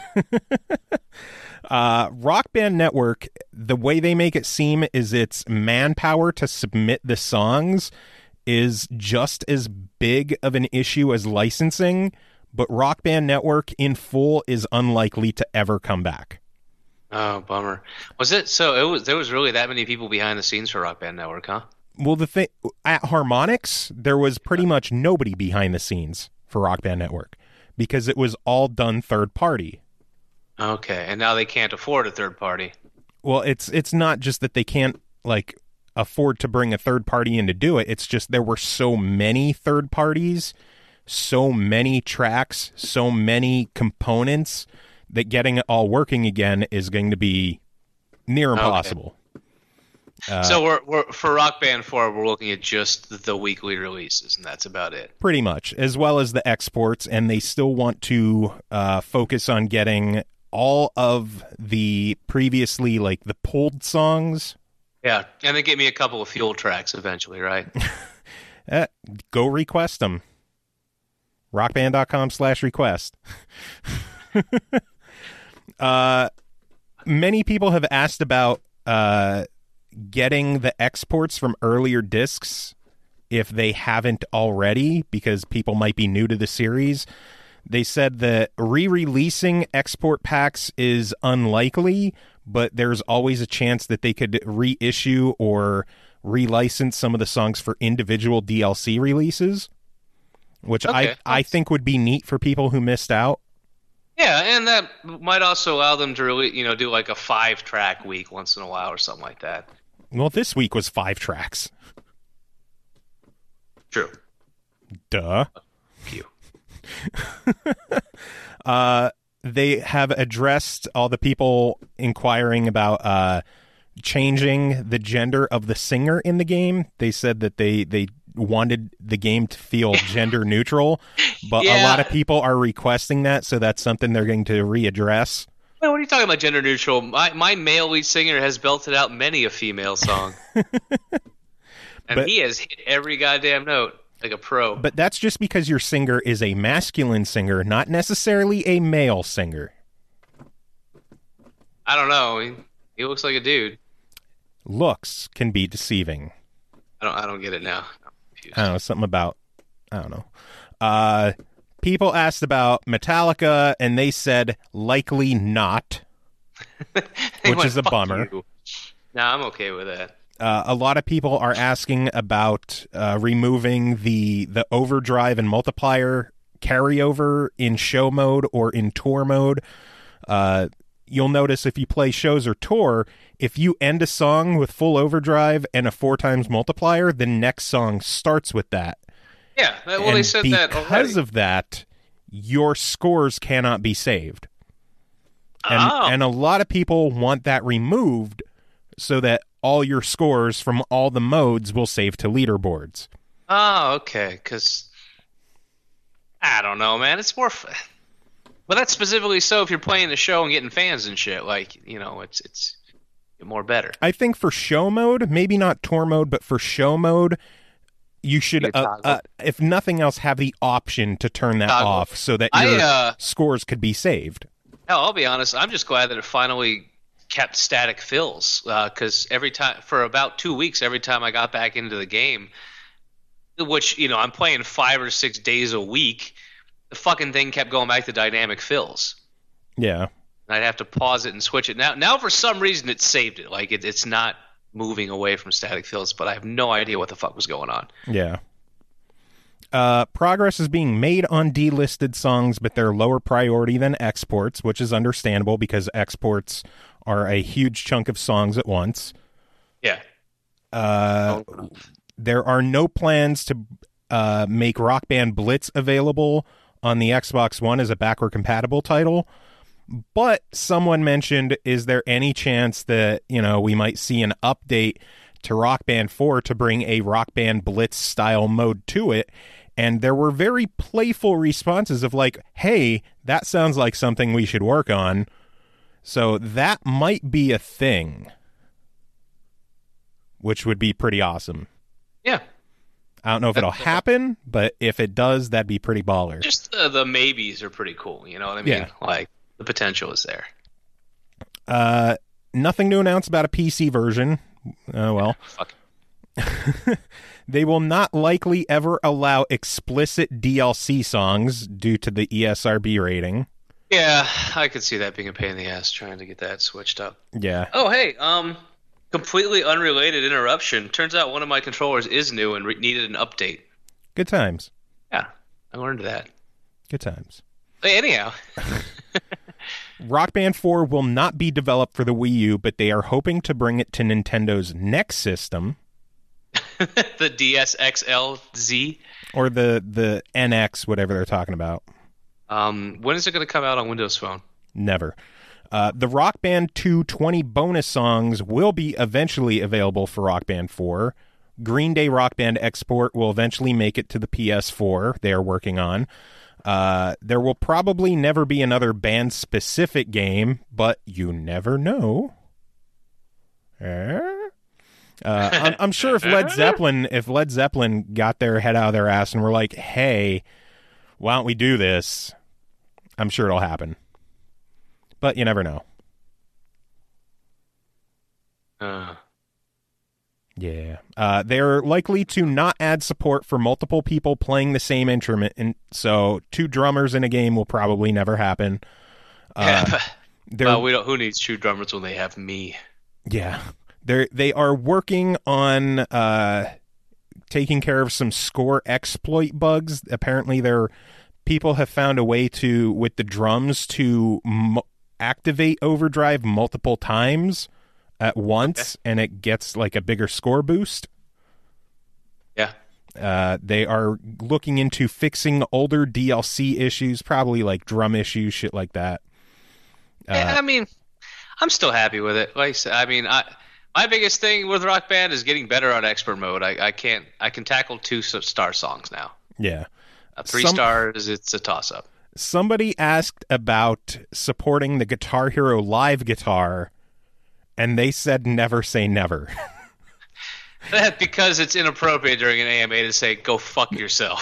Uh, Rock Band Network, the way they make it seem is its manpower to submit the songs is just as big of an issue as licensing, but Rock Band Network in full is unlikely to ever come back. Oh, bummer. Was it so? It was. There was really that many people behind the scenes for Rock Band Network, huh? Well, the thing at Harmonix, there was pretty much nobody behind the scenes for Rock Band Network because it was all done third party. Okay, and now they can't afford a third party. Well, it's it's not just that they can't like afford to bring a third party in to do it. It's just there were so many third parties, so many tracks, so many components that getting it all working again is going to be near impossible. Okay. Uh, so we're, we're for Rock Band four, we're looking at just the weekly releases, and that's about it. Pretty much, as well as the exports, and they still want to uh, focus on getting all of the previously, like, the pulled songs. Yeah, and then get me a couple of fuel tracks eventually, right? uh, go request them. rockband.com slash request. uh, many people have asked about uh, getting the exports from earlier discs if they haven't already, because people might be new to the series. They said that re-releasing export packs is unlikely, but there's always a chance that they could reissue or relicense some of the songs for individual D L C releases, which Okay. I, I think would be neat for people who missed out. Yeah, and that might also allow them to really, you know, do like a five-track week once in a while or something like that. Well, this week was five tracks. True. Duh. Thank you. uh, they have addressed all the people inquiring about uh, changing the gender of the singer in the game. They said that they, they wanted the game to feel gender neutral, but a Yeah. lot of people are requesting that, so that's something they're going to readdress. Wait, what are you talking about, gender neutral? My my male lead singer has belted out many a female song, and But- he has hit every goddamn note like a pro. But that's just because your singer is a masculine singer, not necessarily a male singer. I don't know. He, he looks like a dude. Looks can be deceiving. I don't. I don't get it now. I'm confused. I don't know, something about, I don't know. Uh, people asked about Metallica, and they said likely not, They which went, is a "Fuck bummer. you." Nah, I'm okay with that. Uh, a lot of people are asking about uh, removing the the overdrive and multiplier carryover in show mode or in tour mode. Uh, you'll notice if you play shows or tour, if you end a song with full overdrive and a four times multiplier, the next song starts with that. Yeah. Well, and they said that already. because of that, your scores cannot be saved. And, Oh. and a lot of people want that removed so that all your scores from all the modes will save to leaderboards. Oh, okay. Because I don't know, man. It's more. F- well, that's specifically so if you're playing the show and getting fans and shit. Like, you know, it's it's more better. I think for show mode, maybe not tour mode, but for show mode, you should, You uh, toggle. uh, if nothing else, have the option to turn that Toggle. off so that I, your uh, scores could be saved. Hell, I'll be honest. I'm just glad that it finally kept static fills because every time for about two weeks, every time I got back into the game, which, you know, I'm playing five or six days a week. The fucking thing kept going back to dynamic fills. Yeah. And I'd have to pause it and switch it. Now, now for some reason, it saved it. Like, it, it's not moving away from static fills, but I have no idea what the fuck was going on. Yeah. Uh, progress is being made on delisted songs, but they're lower priority than exports, which is understandable because exports are a huge chunk of songs at once. Yeah. Uh, oh. There are no plans to uh, make Rock Band Blitz available on the Xbox One as a backward compatible title. But someone mentioned, is there any chance that, you know, we might see an update to Rock Band four to bring a Rock Band Blitz style mode to it? And there were very playful responses of like, hey, that sounds like something we should work on. So that might be a thing, which would be pretty awesome. Yeah. I don't know if it'll happen, but if it does, that'd be pretty baller. Just uh, the maybes are pretty cool. You know what I mean? Yeah. Like, the potential is there. Uh, nothing to announce about a P C version. Oh, well. Fuck. They will not likely ever allow explicit D L C songs due to the E S R B rating. Yeah, I could see that being a pain in the ass trying to get that switched up. Yeah. Oh, hey, um, completely unrelated interruption. Turns out one of my controllers is new and re- needed an update. Good times. Yeah, I learned that. Good times. Hey, anyhow. Rock Band four will not be developed for the Wii U, but they are hoping to bring it to Nintendo's next system. The D S X L Z? Or the, the N X, whatever they're talking about. Um, when is it going to come out on Windows Phone? Never. Uh, the Rock Band two twenty bonus songs will be eventually available for Rock Band four. Green Day Rock Band export will eventually make it to the P S four they are working on. Uh, there will probably never be another band-specific game, but you never know. Eh? Uh, I'm, I'm sure if Led Zeppelin, if Led Zeppelin got their head out of their ass and were like, "Hey, why don't we do this?" I'm sure it'll happen, but you never know. Uh. Yeah, uh, they're likely to not add support for multiple people playing the same instrument, and so two drummers in a game will probably never happen. Uh, yeah, well, we don't. Who needs two drummers when they have me? Yeah. They they are working on uh, taking care of some score exploit bugs. Apparently, there people have found a way to with the drums to m- activate overdrive multiple times at once, okay. And it gets like a bigger score boost. Yeah. Uh, they are looking into fixing older D L C issues, probably like drum issues, shit like that. Uh, yeah, I mean, I'm still happy with it. Like I said, I mean, I. My biggest thing with Rock Band is getting better on expert mode. I, I can't. I can tackle two star songs now. Yeah, uh, three Some, stars. It's a toss up. Somebody asked about supporting the Guitar Hero live guitar, and they said never say never. Because it's inappropriate during an A M A to say "go fuck yourself."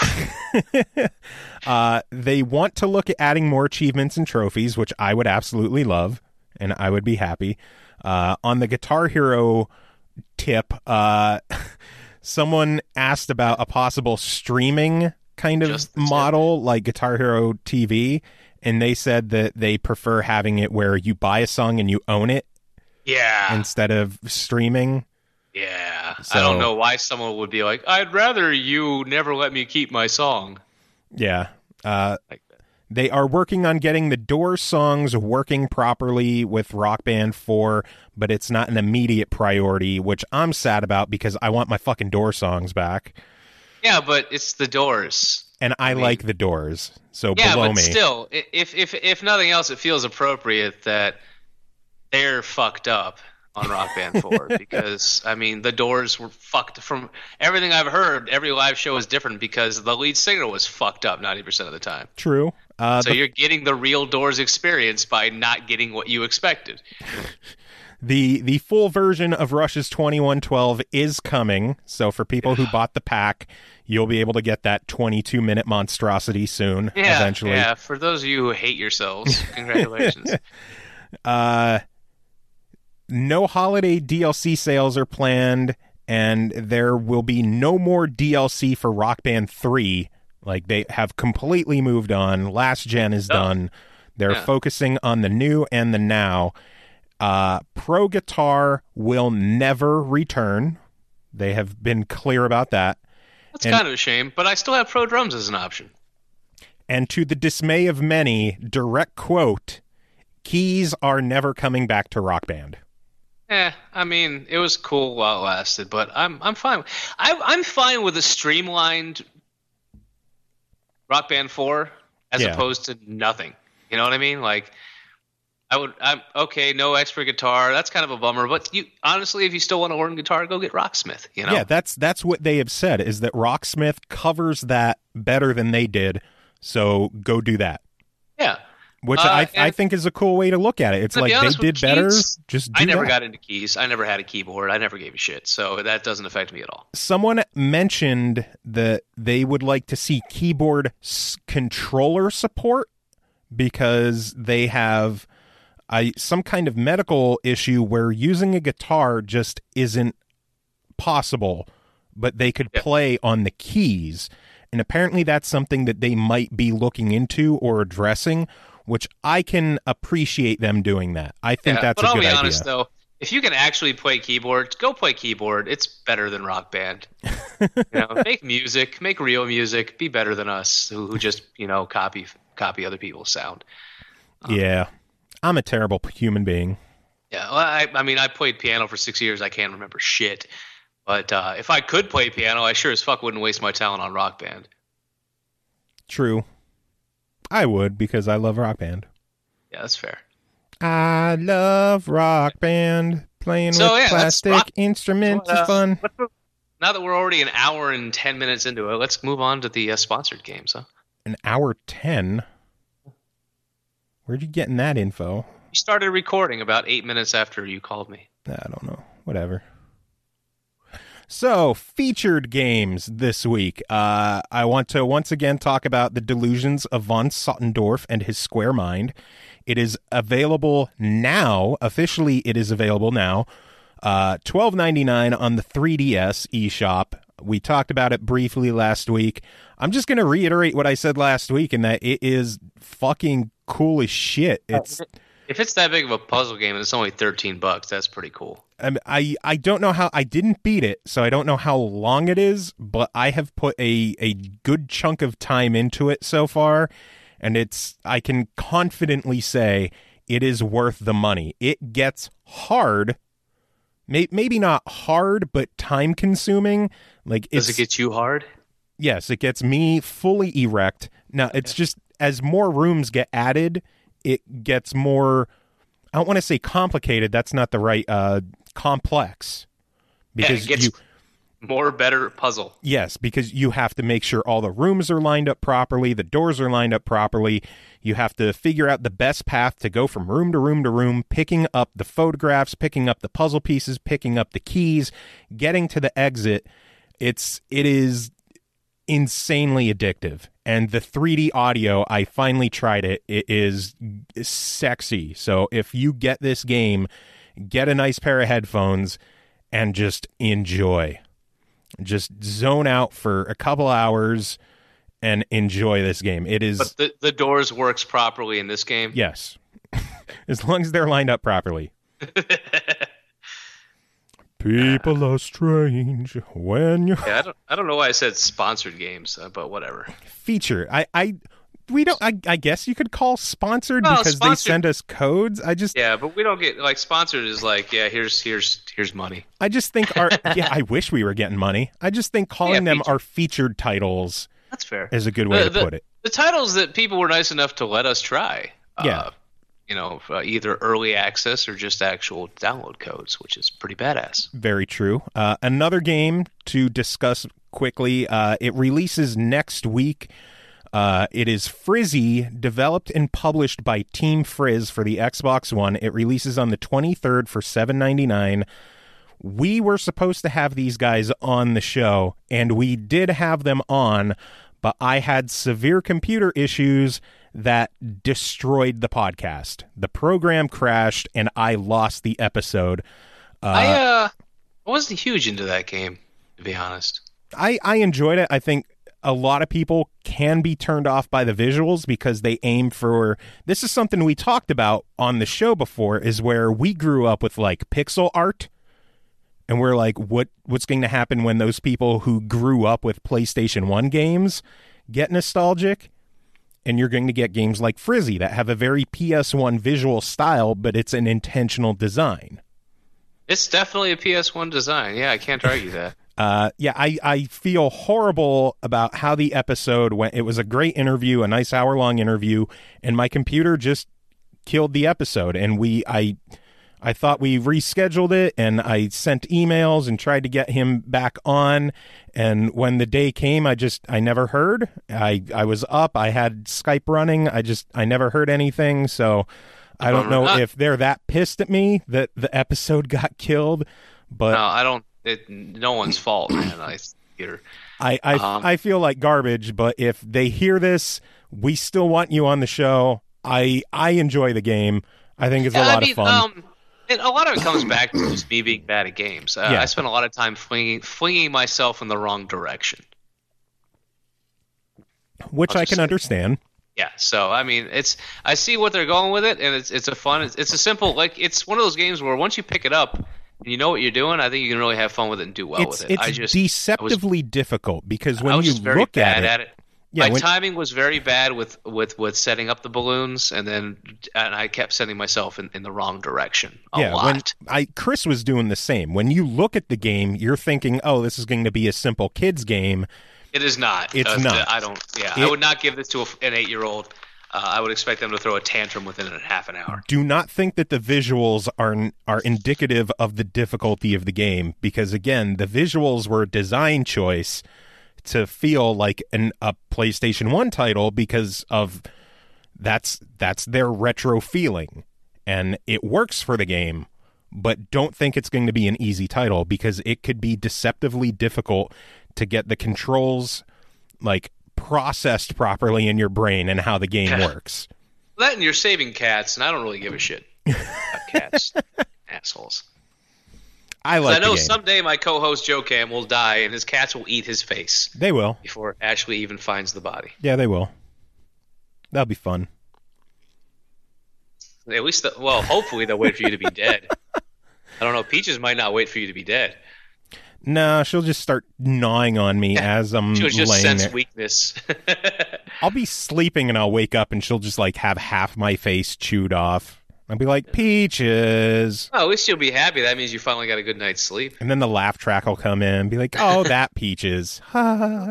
uh, they want to look at adding more achievements and trophies, which I would absolutely love, and I would be happy. Uh, on the Guitar Hero tip, uh, someone asked about a possible streaming kind of model like Guitar Hero T V, and they said that they prefer having it where you buy a song and you own it. Yeah. Instead of streaming. Yeah. So, I don't know why someone would be like, I'd rather you never let me keep my song. Yeah. Uh, like They are working on getting the Doors songs working properly with Rock Band four, but it's not an immediate priority, which I'm sad about because I want my fucking Doors songs back. Yeah, but it's the Doors. And I, I mean, like the Doors, so yeah, below but me. Still, if, if, if nothing else, it feels appropriate that they're fucked up on Rock Band four because, I mean, the Doors were fucked from everything I've heard. Every live show is different because the lead singer was fucked up ninety percent of the time. True. Uh, so the, you're getting the real Doors experience by not getting what you expected. The the full version of Rush's twenty-one twelve is coming, so for people who bought the pack, you'll be able to get that twenty-two minute monstrosity soon, yeah, eventually. Yeah, for those of you who hate yourselves, congratulations. uh, no holiday D L C sales are planned, and there will be no more D L C for Rock Band three. Like, they have completely moved on. Last gen is Oh. done. They're Yeah. focusing on the new and the now. Uh, Pro Guitar will never return. They have been clear about that. That's And- kind of a shame, but I still have Pro Drums as an option. And to the dismay of many, direct quote, keys are never coming back to Rock Band. Eh, I mean, it was cool while it lasted, but I'm I'm fine. I, I'm fine with a streamlined Rock Band four as Yeah. opposed to nothing. You know what I mean? Like, I would. I'm okay. No extra guitar. That's kind of a bummer. But you honestly, if you still want to learn guitar, go get Rocksmith. You know? Yeah, that's that's what they have said, is that Rocksmith covers that better than they did. So go do that. Yeah. Which Uh, I I and- think is a cool way to look at it. It's To be like they honest with did better. keys, Just do I never that. got into keys. I never had a keyboard. I never gave a shit. So that doesn't affect me at all. Someone mentioned that they would like to see keyboard s- controller support because they have I, some kind of medical issue where using a guitar just isn't possible, but they could Yeah. play on the keys. And apparently that's something that they might be looking into or addressing, which I can appreciate them doing that. I think Yeah, that's but a I'll good be idea. honest though, if you can actually play keyboard, go play keyboard. It's better than Rock Band. you know, make music, make real music. Be better than us, who, who just you know copy copy other people's sound. Yeah. I'm a terrible p- human being. Yeah, well, I, I mean, I played piano for six years. I can't remember shit. But uh, if I could play piano, I sure as fuck wouldn't waste my talent on Rock Band. True. I would, because I love Rock Band. Yeah, that's fair. I love Rock Band. Playing So, with yeah, let's plastic rock- instruments Uh, is fun. let's move- Now that we're already an hour and ten minutes into it, let's move on to the uh, sponsored games, huh? An hour ten? Where'd you getting that info? We started recording about eight minutes after you called me. I don't know. Whatever. So, featured games this week. Uh, I want to once again talk about The Delusions of von Sottendorf and his Square Mind. It is available now. Officially, it is available now. Uh, twelve ninety-nine on the three D S eShop. We talked about it briefly last week. I'm just going to reiterate what I said last week, in that it is fucking cool as shit. It's If it's that big of a puzzle game and it's only thirteen bucks, that's pretty cool. I, I I don't know how I didn't beat it, so I don't know how long it is, but I have put a a good chunk of time into it so far, and it's I can confidently say it is worth the money. It gets hard, may, maybe not hard, but time consuming. Like Does it's, it get you hard? yes, it gets me fully erect. Now it's just as more rooms get added, it gets more. I don't want to say complicated. That's not the right uh, complex. Yeah, Because it gets you more better puzzle. yes, because you have to make sure all the rooms are lined up properly, the doors are lined up properly. You have to figure out the best path to go from room to room to room, picking up the photographs, picking up the puzzle pieces, picking up the keys, getting to the exit. It's it is insanely addictive. And the three D audio, I finally tried it. It is sexy. So if you get this game, get a nice pair of headphones and just enjoy. Just zone out for a couple hours and enjoy this game. It is, But the, the doors works properly in this game. yes, as long as they're lined up properly. People are strange when you Yeah, I don't, I don't know why I said sponsored games, uh, but whatever. feature. I, I, we don't. I, I guess you could call sponsored Well, because they sponsored- send us codes. I just, Yeah, but we don't get like sponsored is like yeah, here's here's here's money. I just think our. Yeah, I wish we were getting money. I just think calling Yeah, them featured. our featured titles That's fair. is a good way The- to put it. The titles that people were nice enough to let us try. Yeah. Uh, you know, uh, either early access or just actual download codes, which is pretty badass. Very true. Uh, another game to discuss quickly. Uh, it releases next week. Uh, it is Frizzy, developed and published by Team Frizz for the Xbox One. It releases on the twenty-third for seven ninety-nine. We were supposed to have these guys on the show, and we did have them on, but I had severe computer issues that destroyed the podcast. The program crashed, and I lost the episode. Uh, I uh, I wasn't huge into that game, to be honest. I, I enjoyed it. I think a lot of people can be turned off by the visuals because they aim for, this is something we talked about on the show before, is where we grew up with like pixel art, and we're like, what what's going to happen when those people who grew up with PlayStation one games get nostalgic? And you're going to get games like Frizzy that have a very P S one visual style, but it's an intentional design. It's definitely a P S one design. Yeah, I can't argue that. Uh, yeah, I, I feel horrible about how the episode went. It was a great interview, a nice hour-long interview, and my computer just killed the episode. And we, I, I thought we rescheduled it, and I sent emails and tried to get him back on. And when the day came, I just, I never heard. I, I was up. I had Skype running. I just, I never heard anything. So I don't know if they're that pissed at me that the episode got killed. But no, I don't. It, no one's fault, man. I I I, um, I feel like garbage, but if they hear this, we still want you on the show. I I enjoy the game. I think it's a yeah, lot I mean, of fun. Um, and a lot of it comes back to just me being bad at games. Uh, yeah. I spend a lot of time flinging, flinging myself in the wrong direction. Which I can understand. Yeah, so I mean, it's I see what they're going with it, and it's it's a fun, it's, it's a simple, like it's one of those games where once you pick it up and you know what you're doing, I think you can really have fun with it and do well it's, with it. It's I just, deceptively was, difficult because when I was you just very look bad at it, at it. Yeah, my when, timing was very bad with, with, with setting up the balloons, and then and I kept sending myself in, in the wrong direction a yeah, lot. When I Chris was doing the same. When you look at the game, you're thinking, "Oh, this is going to be a simple kids game." It is not. It's uh, not. I don't. Yeah, it, I would not give this to a, an eight-year-old. Uh, I would expect them to throw a tantrum within a half an hour. Do not think that the visuals are are indicative of the difficulty of the game, because again, the visuals were a design choice to feel like an a PlayStation one title because of that's that's their retro feeling, and it works for the game. But don't think it's going to be an easy title, because it could be deceptively difficult to get the controls like processed properly in your brain and how the game works. That and you're saving cats, and I don't really give a shit about cats. Assholes. I like I know the game. Someday my co-host Joe Cam will die, and his cats will eat his face. They will. Before Ashley even finds the body. Yeah, they will. That'll be fun. At least, the, well, hopefully they'll wait for you to be dead. I don't know. Peaches might not wait for you to be dead. No, she'll just start gnawing on me as I'm she'll just laying sense there. weakness. I'll be sleeping and I'll wake up and she'll just like have half my face chewed off. I'll be like, Peaches. Oh, at least you'll be happy. That means you finally got a good night's sleep. And then the laugh track will come in and be like, oh, that Peaches. uh,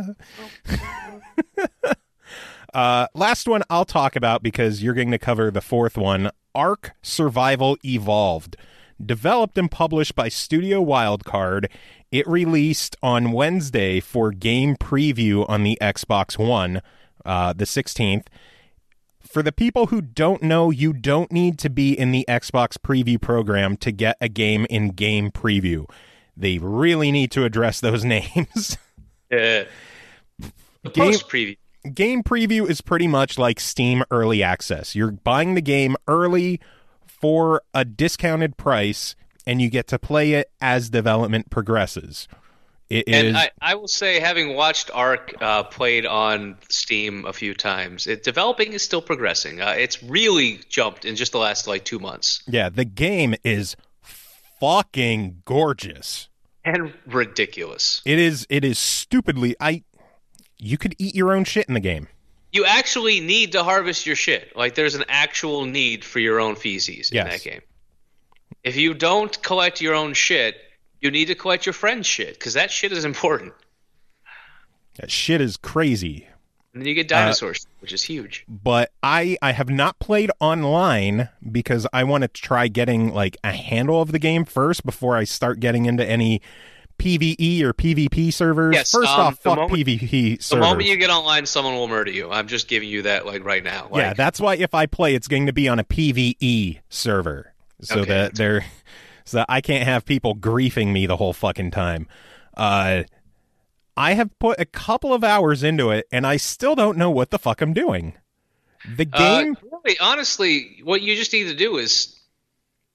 last one I'll talk about, because you're going to cover the fourth one. Ark Survival Evolved. Developed and published by Studio Wildcard, it released on Wednesday for game preview on the Xbox One, uh, the sixteenth. For the people who don't know, you don't need to be in the Xbox preview program to get a game in game preview. They really need to address those names. Yeah. The Game- post preview. Game preview is pretty much like Steam Early Access. You're buying the game early for a discounted price, and you get to play it as development progresses. It and is, I, I will say, having watched Ark uh, played on Steam a few times, it, developing is still progressing. Uh, it's really jumped in just the last like two months. yeah, the game is fucking gorgeous and ridiculous. It is. It is stupidly. I. You could eat your own shit in the game. You actually need to harvest your shit. Like, there's an actual need for your own feces in yes. that game. If you don't collect your own shit, you need to collect your friend's shit, because that shit is important. That shit is crazy. And then you get dinosaurs, uh, which is huge. But I, I have not played online because I want to try getting like a handle of the game first before I start getting into any PvE or PvP servers. Yes, First um, off, fuck moment, PvP servers. The moment you get online, someone will murder you. I'm just giving you that like right now. Like, yeah, that's why if I play, it's going to be on a PvE server, so okay. that they're so that I can't have people griefing me the whole fucking time. Uh, I have put a couple of hours into it, and I still don't know what the fuck I'm doing. The game, uh, really, honestly, what you just need to do is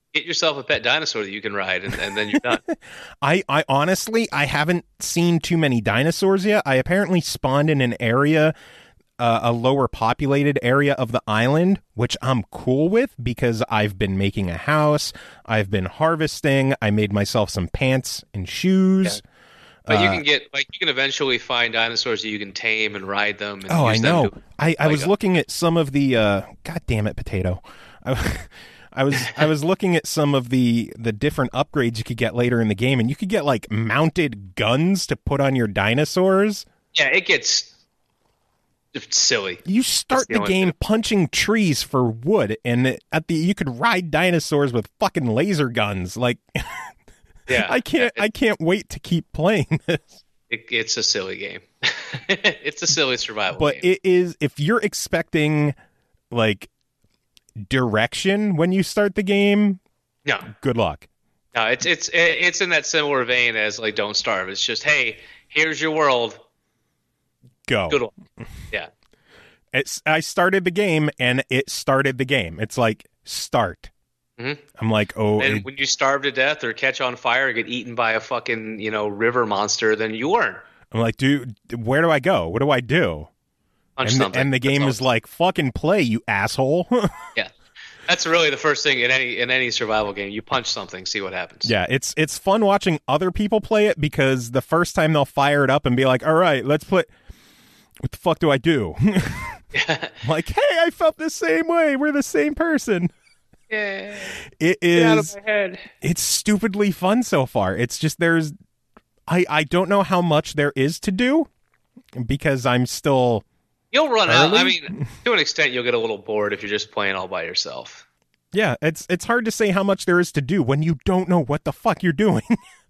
get yourself a pet dinosaur that you can ride, and, and then you're done. I, I honestly, I haven't seen too many dinosaurs yet. I apparently spawned in an area, uh, a lower populated area of the island, which I'm cool with because I've been making a house. I've been harvesting. I made myself some pants and shoes. Yeah. But uh, you can get, like, you can eventually find dinosaurs that you can tame and ride them. And oh, I use them know. to, I, I like was a, looking at some of the, uh, God damn it, potato. I, I was I was looking at some of the the different upgrades you could get later in the game, and you could get like mounted guns to put on your dinosaurs. Yeah, it gets silly. You start the the game thing. punching trees for wood, and it- at the you could ride dinosaurs with fucking laser guns. Like, Yeah, I can't yeah, it, I can't wait to keep playing this. it, it's a silly game. It's a silly survival But game. it is, if you're expecting like direction when you start the game, No, good luck. no, it's it's it's in that similar vein as like Don't Starve. It's just, hey, here's your world. Go. Good one. Yeah. It's, I started the game and it started the game. It's like start. Mm-hmm. I'm like, oh, And it- when you starve to death or catch on fire or get eaten by a fucking, you know, river monster, then you learn. I'm like, dude, where do I go? What do I do? Punch And, something. and the game That's is all- like, fucking play, you asshole. yeah. That's really the first thing in any in any survival game. You punch something, see what happens. Yeah, it's it's fun watching other people play it because the first time they'll fire it up and be like, all right, let's put. What the fuck do I do? Yeah. Like, hey, I felt the same way. We're the same person. Yeah. It Get out of is. my head. It's stupidly fun so far. It's just there's. I I don't know how much there is to do because I'm still. You'll run out. I Early? mean, to an extent, you'll get a little bored if you're just playing all by yourself. Yeah, it's it's hard to say how much there is to do when you don't know what the fuck you're doing.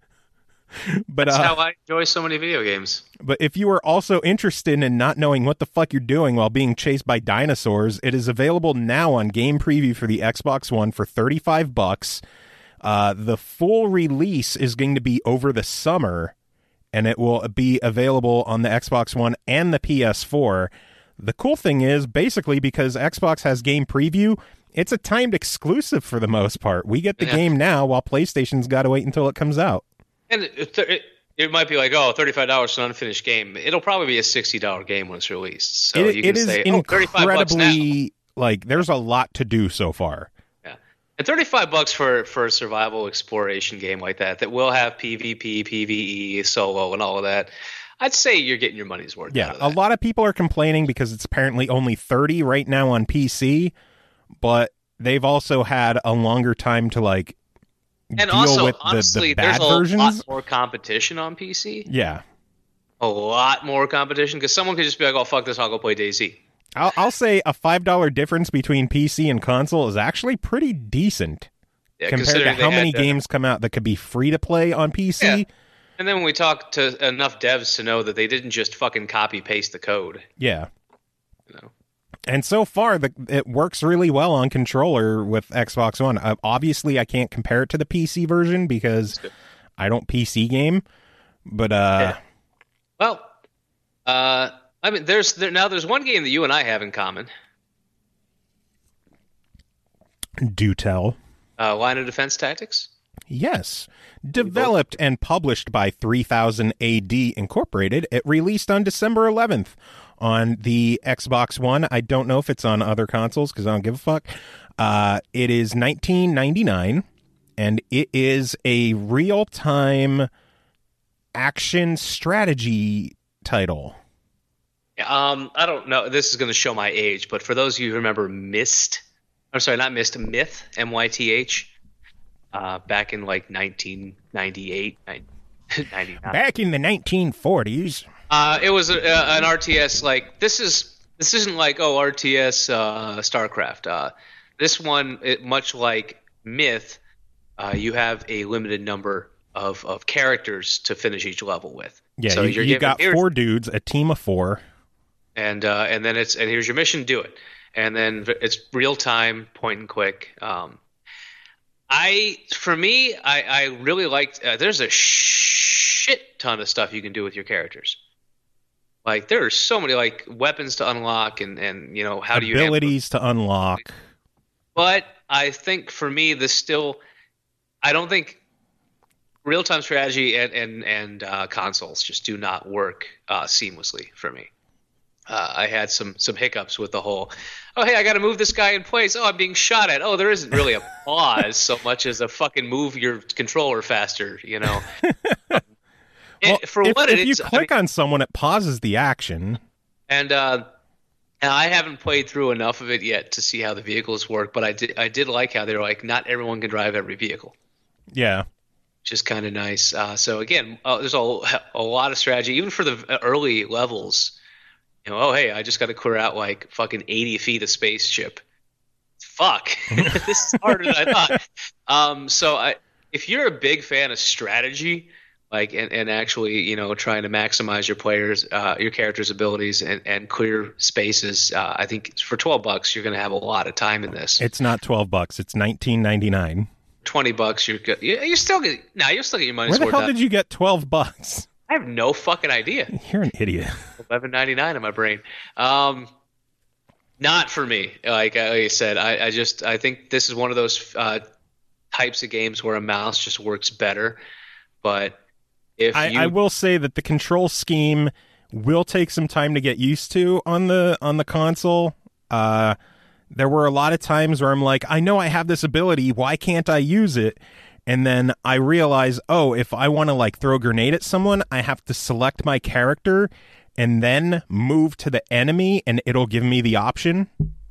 But That's uh, how I enjoy so many video games. but if you are also interested in not knowing what the fuck you're doing while being chased by dinosaurs, it is available now on Game Preview for the Xbox One for thirty-five bucks. Uh, the full release is going to be over the summer, and it will be available on the Xbox One and the P S four. The cool thing is, basically, because Xbox has Game Preview, it's a timed exclusive for the most part. We get the Yeah. game now while PlayStation's got to wait until it comes out. And it, it, it might be like, oh, thirty-five dollars for an unfinished game. It'll probably be a sixty dollars game when it's released. So it you can it is say, oh, thirty-five bucks now. incredibly, like, there's a lot to do so far. Yeah. And thirty-five bucks for, for a survival exploration game like that, that will have PvP, PvE, solo, and all of that. I'd say you're getting your money's worth. Yeah, out of a that. lot of people are complaining because it's apparently only thirty right now on P C, but they've also had a longer time to, like, And deal also, with the, honestly, the bad there's a versions. lot more competition on P C. Yeah. A lot more competition because someone could just be like, "Oh fuck this, I'll go play DayZ." I'll, I'll say a five dollars difference between P C and console is actually pretty decent Yeah, compared to considering they how had many to- games come out that could be free to play on P C. Yeah. And then when we talk to enough devs to know that they didn't just fucking copy paste the code, Yeah. you know. And so far, the, it works really well on controller with Xbox One. Uh, obviously, I can't compare it to the P C version because good. I don't P C game. But uh, Yeah. Well, uh, I mean, there's there now. There's one game that you and I have in common: do tell. uh, Line of Defense Tactics. Yes. Developed and published by three thousand A D Incorporated, it released on December eleventh on the Xbox One. I don't know if it's on other consoles because I don't give a fuck. Uh, it is nineteen ninety-nine, and it is a real-time action strategy title. Um, I don't know. This is going to show my age, but for those of you who remember Myst, I'm sorry, not Myst, Myth, M Y T H. Uh, back in like nineteen ninety-eight, ninety-nine. Back in the nineteen forties. Uh, it was a, a, an R T S. Like this is this isn't like oh R T S uh, StarCraft. Uh, this one, it, much like Myth, uh, you have a limited number of, of characters to finish each level with. Yeah, so you, you're you given- got here's- four dudes, a team of four. and uh, and then it's and here's your mission, do it, and then it's real time, point and click. Um, I for me, I, I really liked. Uh, there's a shit ton of stuff you can do with your characters. Like there are so many like weapons to unlock, and, and you know how do you Abilities to unlock. But I think for me, the still I don't think real-time strategy and and and uh, consoles just do not work uh, seamlessly for me. Uh, I had some some hiccups with the whole, oh hey, I got to move this guy in place. Oh, I'm being shot at. Oh, there isn't really a pause so much as a fucking move your controller faster. You know. well, it, for if, what if it you is, click I mean, on someone, it pauses the action. And uh, and I haven't played through enough of it yet to see how the vehicles work. But I did I did like how they're like not everyone can drive every vehicle. Yeah. Which is kind of nice. Uh, so again, uh, there's a, a lot of strategy, even for the early levels. You know, oh hey, I just got to clear out like fucking eighty feet of spaceship. Fuck, this is harder than I thought. Um, so I, if you're a big fan of strategy, like and, and actually, you know, trying to maximize your players, uh, your characters' abilities and, and clear spaces, uh, I think for twelve bucks you're going to have a lot of time in this. It's not twelve bucks. It's nineteen ninety-nine. Twenty bucks, you're good. You, you still get. Nah, you'll still get your money's Where the worth hell out. did you get twelve bucks? I have no fucking idea. You're an idiot. Eleven ninety nine in my brain. Um, not for me. Like, like I said, I, I just I think this is one of those uh, types of games where a mouse just works better. But if I, you, I will say that the control scheme will take some time to get used to on the on the console. Uh, there were a lot of times where I'm like, I know I have this ability. Why can't I use it? And then I realize, oh, if I want to like throw a grenade at someone, I have to select my character and then move to the enemy, and it'll give me the option.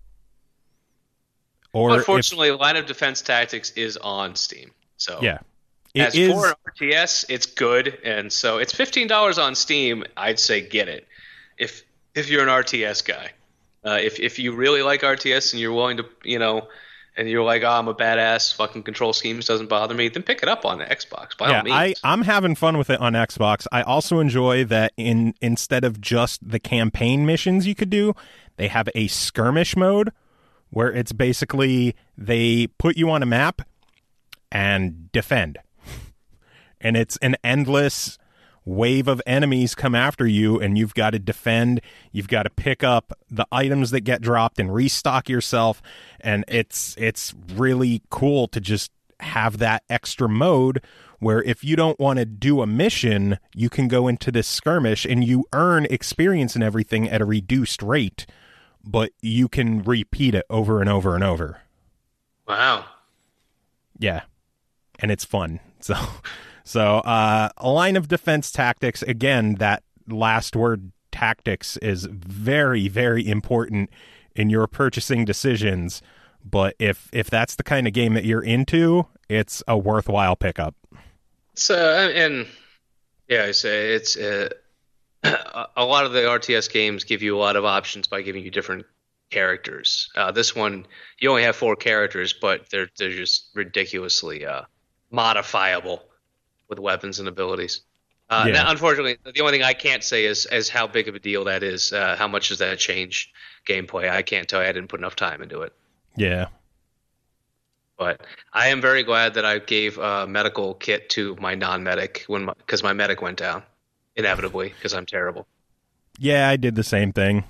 Or unfortunately, if, Line of Defense Tactics is on Steam. So yeah, it as is, for an R T S, it's good, and so it's fifteen dollars on Steam. I'd say get it if if you're an R T S guy. Uh, if if you really like R T S and you're willing to, you know. And you're like, oh, I'm a badass, fucking control schemes doesn't bother me, then pick it up on Xbox, by yeah, all means. I, I'm having fun with it on Xbox. I also enjoy that in instead of just the campaign missions you could do, they have a skirmish mode where it's basically they put you on a map and defend. And it's an endless wave of enemies come after you, and you've got to defend. You've got to pick up the items that get dropped and restock yourself, and it's it's really cool to just have that extra mode where if you don't want to do a mission, you can go into this skirmish and you earn experience and everything at a reduced rate, but you can repeat it over and over and over. Wow. Yeah, and it's fun. So So, uh, a Line of Defense Tactics, again, that last word, tactics, is very, very important in your purchasing decisions. But if if that's the kind of game that you're into, it's a worthwhile pickup. So, and yeah, I say it's uh, a lot of the R T S games give you a lot of options by giving you different characters. Uh, this one, you only have four characters, but they're they're just ridiculously uh, modifiable with weapons and abilities. Uh, yeah. Now, unfortunately, the only thing I can't say is, is how big of a deal that is. Uh, how much does that change gameplay? I can't tell you. I didn't put enough time into it. Yeah. But I am very glad that I gave a medical kit to my non-medic when because my, my medic went down, inevitably, because I'm terrible. Yeah, I did the same thing.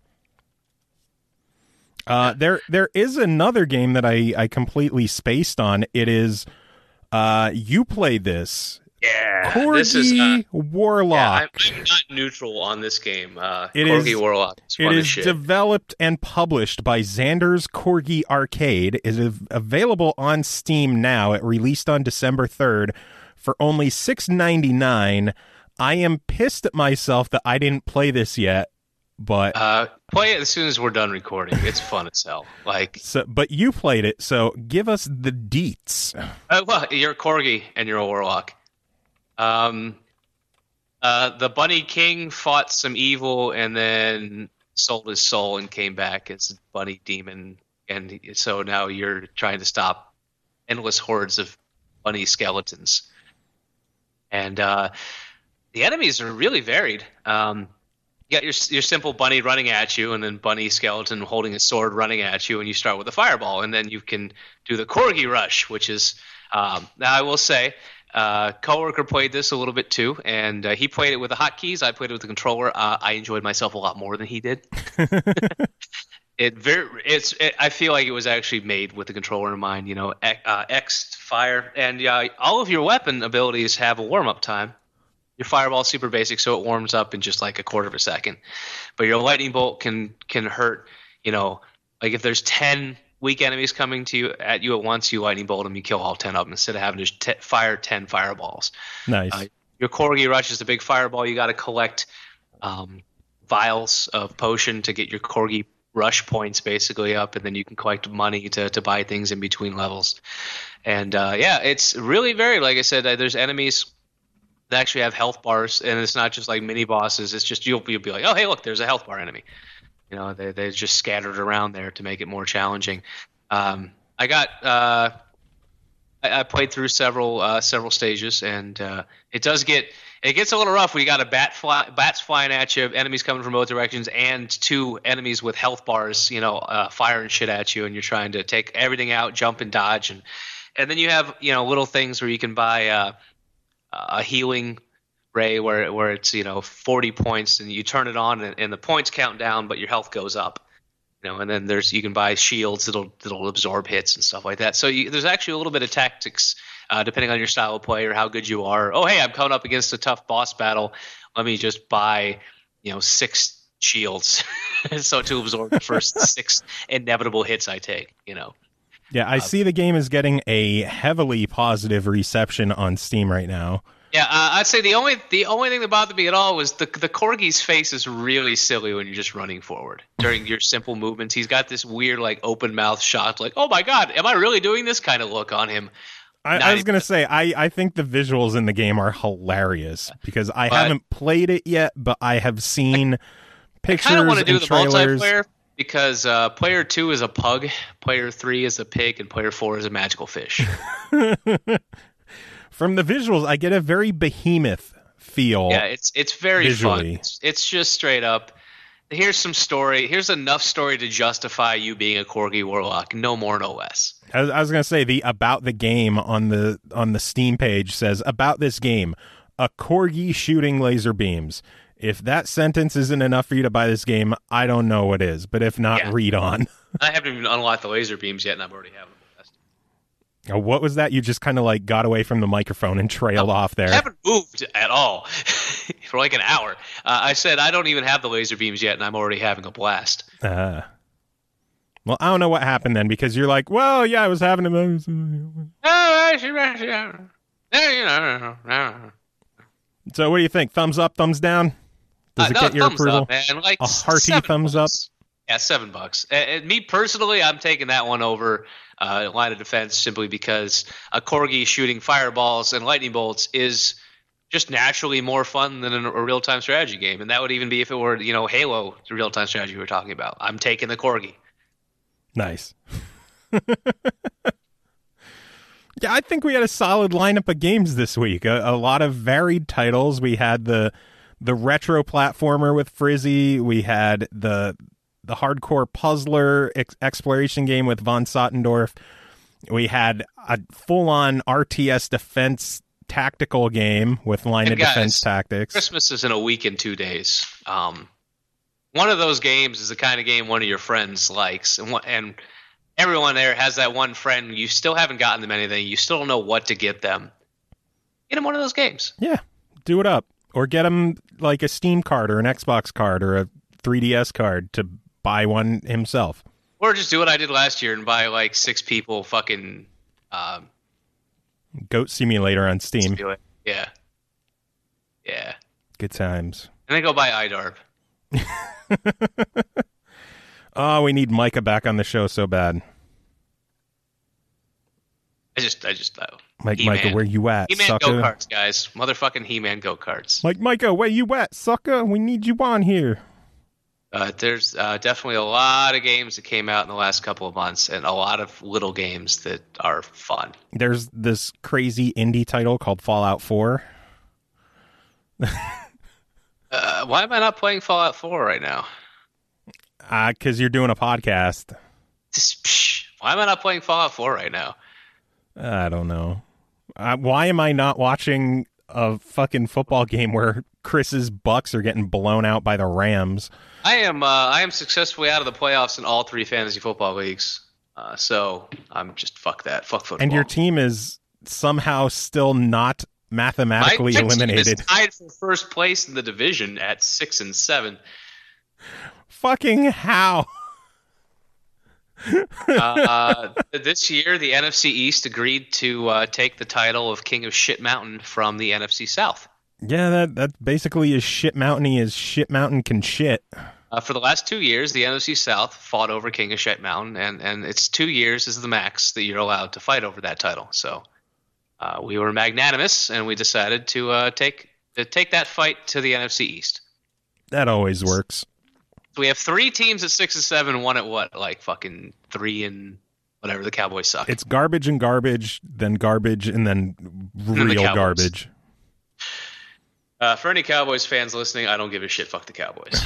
Uh, there, there is another game that I, I completely spaced on. It is... Uh, you played this. Yeah, Corgi this is uh, Warlock. Yeah, I'm, I'm not neutral on this game. Uh, it Corgi is, Warlock. Is it is shit. developed and published by Xander's Corgi Arcade. It is available on Steam now. It released on December third for only six ninety-nine. I am pissed at myself that I didn't play this yet. But uh, play it as soon as we're done recording. It's fun as hell. Like, so, but you played it, so give us the deets. Uh, well, you're a Corgi and you're a Warlock. Um, uh, the Bunny King fought some evil and then sold his soul and came back as a bunny demon, and so now you're trying to stop endless hordes of bunny skeletons. And uh, the enemies are really varied. Um, You got your your simple bunny running at you, and then bunny skeleton holding a sword running at you, and you start with a fireball, and then you can do the Corgi Rush, which is um, now I will say, uh, coworker played this a little bit too, and uh, he played it with the hotkeys. I played it with the controller. Uh, I enjoyed myself a lot more than he did. It very it's it, I feel like it was actually made with the controller in mind. You know, uh, X fire, and uh, all of your weapon abilities have a warm up time. Your fireball is super basic, so it warms up in just like a quarter of a second. But your lightning bolt can can hurt. You know, like if there's ten weak enemies coming to you at you at once, you lightning bolt them, you kill all ten of them instead of having to t- fire ten fireballs. Nice. Uh, your Corgi Rush is the big fireball. You got to collect um, vials of potion to get your Corgi Rush points basically up, and then you can collect money to, to buy things in between levels. And uh, yeah, it's really very, like I said, uh, there's enemies that actually have health bars, and it's not just like mini bosses. It's just you'll, you'll be like, oh, hey, look, there's a health bar enemy. You know, they they just scattered around there to make it more challenging. Um, I got uh, I, I played through several uh, several stages, and uh, it does get it gets a little rough when you got a bat fly, bats flying at you, enemies coming from both directions, and two enemies with health bars, you know, uh, firing shit at you, and you're trying to take everything out, jump and dodge, and and then you have you know little things where you can buy uh, a healing ray where where it's you know forty points, and you turn it on, and, and the points count down, but your health goes up. You know, and then there's you can buy shields that'll that'll absorb hits and stuff like that. So you, there's actually a little bit of tactics uh, depending on your style of play or how good you are. Oh, hey, I'm coming up against a tough boss battle. Let me just buy, you know, six shields so to absorb the first six inevitable hits I take. You know. Yeah, I uh, see the game is getting a heavily positive reception on Steam right now. Yeah, uh, I'd say the only the only thing that bothered me at all was the the Corgi's face is really silly when you're just running forward during your simple movements. He's got this weird like open mouth shot, like oh my god, am I really doing this kind of look on him? I, I was gonna say I, I think the visuals in the game are hilarious because I but, haven't played it yet, but I have seen I, pictures I kind of want to do and the trailers. multiplayer because uh, player two is a pug, player three is a pig, and player four is a magical fish. From the visuals, I get a very Behemoth feel. Yeah, it's it's very visually. fun. It's, it's just straight up. Here's some story. Here's enough story to justify you being a Corgi Warlock. No more, no less. I was, I was going to say the about the game on the on the Steam page says about this game, a Corgi shooting laser beams. If that sentence isn't enough for you to buy this game, I don't know what is. But if not, yeah. read on. I haven't even unlocked the laser beams yet, and I've already have them. Oh, what was that? You just kind of like got away from the microphone and trailed oh, off there. I haven't moved at all for like an hour. Uh, I said I don't even have the laser beams yet, and I'm already having a blast. Uh, well, I don't know what happened then because you're like, well, yeah, I was having a. So, what do you think? Thumbs up, thumbs down? Does uh, it no, get your thumbs approval? Up, man. Like a hearty thumbs bucks. up. Yeah, seven bucks. And me personally, I'm taking that one over uh, Line of Defense simply because a Corgi shooting fireballs and lightning bolts is just naturally more fun than a real-time strategy game. And that would even be if it were, you know, Halo, the real-time strategy we were talking about. I'm taking the Corgi. Nice. Yeah, I think we had a solid lineup of games this week. A, a lot of varied titles. We had the the retro platformer with Frizzy. We had the the hardcore puzzler ex- exploration game with von Sottendorf. We had a full-on R T S defense tactical game with Line and of guys, Defense Tactics. Christmas is in a week and two days. Um, one of those games is the kind of game one of your friends likes, and one, and everyone there has that one friend. You still haven't gotten them anything. You still don't know what to get them. Get them one of those games. Yeah, do it up. Or get them like a Steam card or an Xbox card or a three D S card to buy one himself. Or just do what I did last year and buy like six people fucking um, Goat Simulator on Steam. Yeah. Yeah. Good times. And then go buy I D A R B. Oh, we need Micah back on the show so bad. I just, I just, uh, Mike, He-Man. Micah, where you at, He-Man sucker? go-karts, guys. Motherfucking He-Man go-karts. Mike, Micah, where you at, sucker? We need you on here. Uh, there's uh, definitely a lot of games that came out in the last couple of months, and a lot of little games that are fun. There's this crazy indie title called Fallout four. uh, why am I not playing Fallout four right now? Uh, because you're doing a podcast. Just, psh, why am I not playing Fallout four right now? I don't know. Uh, why am I not watching a fucking football game where Chris's Bucks are getting blown out by the Rams. I am uh, I am successfully out of the playoffs in all three fantasy football leagues. Uh, so I'm just fuck that. Fuck football. And your team is somehow still not mathematically My eliminated. team is tied for first place in the division at six and seven. Fucking how? uh, this year, the N F C East agreed to uh, take the title of King of Shit Mountain from the N F C South. Yeah, that that basically is shit mountainy as shit mountain can shit. Uh, for the last two years, the N F C South fought over King of Shit Mountain, and, and it's two years is the max that you're allowed to fight over that title. So uh, we were magnanimous, and we decided to uh, take to take that fight to the N F C East. That always works. So we have three teams at six and seven, one at what, like fucking three and whatever. The Cowboys suck. It's garbage and garbage, then garbage, and then then real the garbage. Uh, for any Cowboys fans listening, I don't give a shit. Fuck the Cowboys.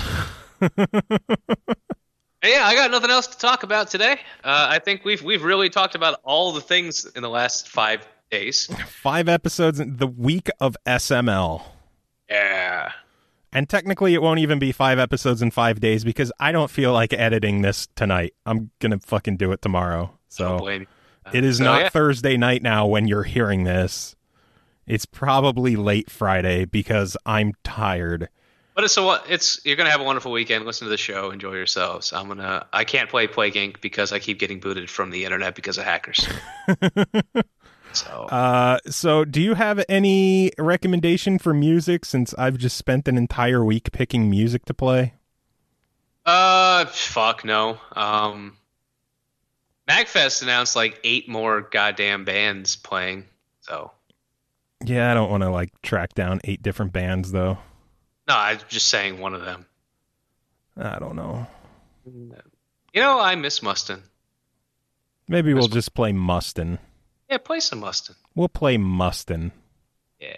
Yeah, I got nothing else to talk about today. Uh, I think we've we've really talked about all the things in the last five days. Five episodes in the week of S M L. Yeah. And technically, it won't even be five episodes in five days because I don't feel like editing this tonight. I'm gonna fucking do it tomorrow. So Don't blame you. Uh, it is so, not yeah. Thursday night now when you're hearing this. It's probably late Friday because I'm tired. But it's so what it's you're gonna have a wonderful weekend. Listen to the show, enjoy yourselves. I'm gonna. I can't play Plague Incorporated because I keep getting booted from the internet because of hackers. so, Uh, so do you have any recommendation for music since I've just spent an entire week picking music to play? uh, fuck no. Um, MagFest announced like eight more goddamn bands playing. So Yeah, I don't want to like track down eight different bands though. no, I'm just saying one of them. I don't know. You know, I miss Mustin. Maybe we'll just play Mustin. Yeah, play some Mustin. We'll play Mustin. Yeah.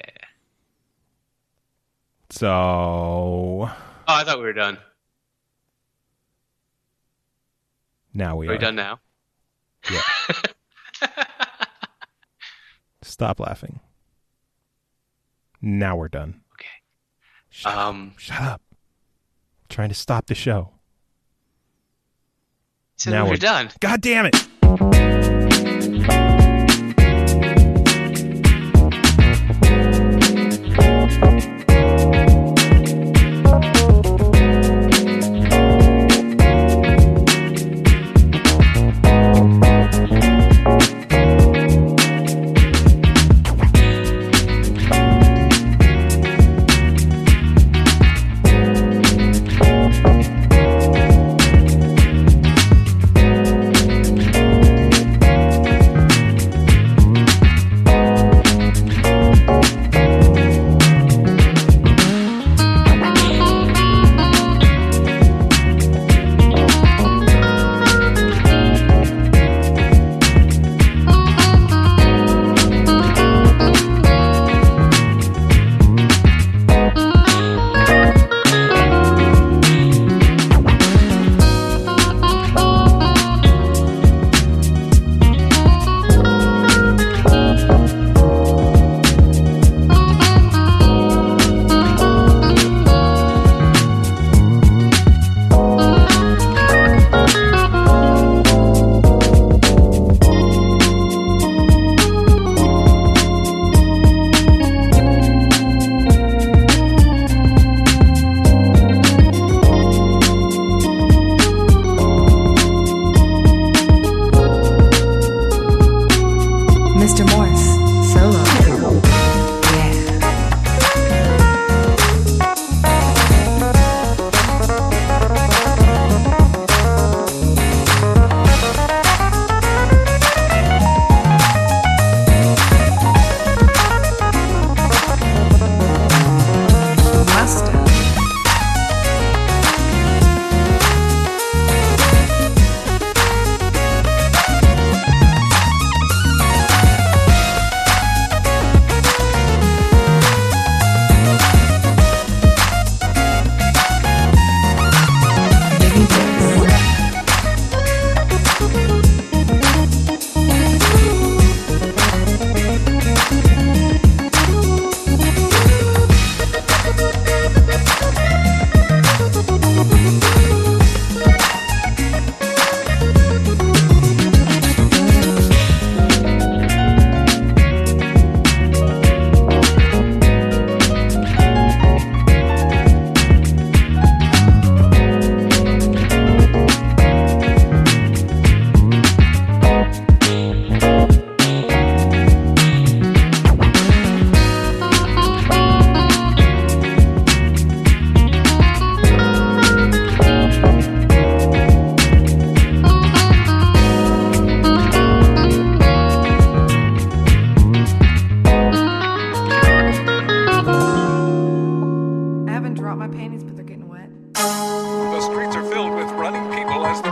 So Oh, I thought we were done. now we Are are. we done now? Yeah. Stop laughing. Now we're done. Okay. Shut Um, up. Shut up. I'm trying to stop the show. so now we're we're- done. God damn it.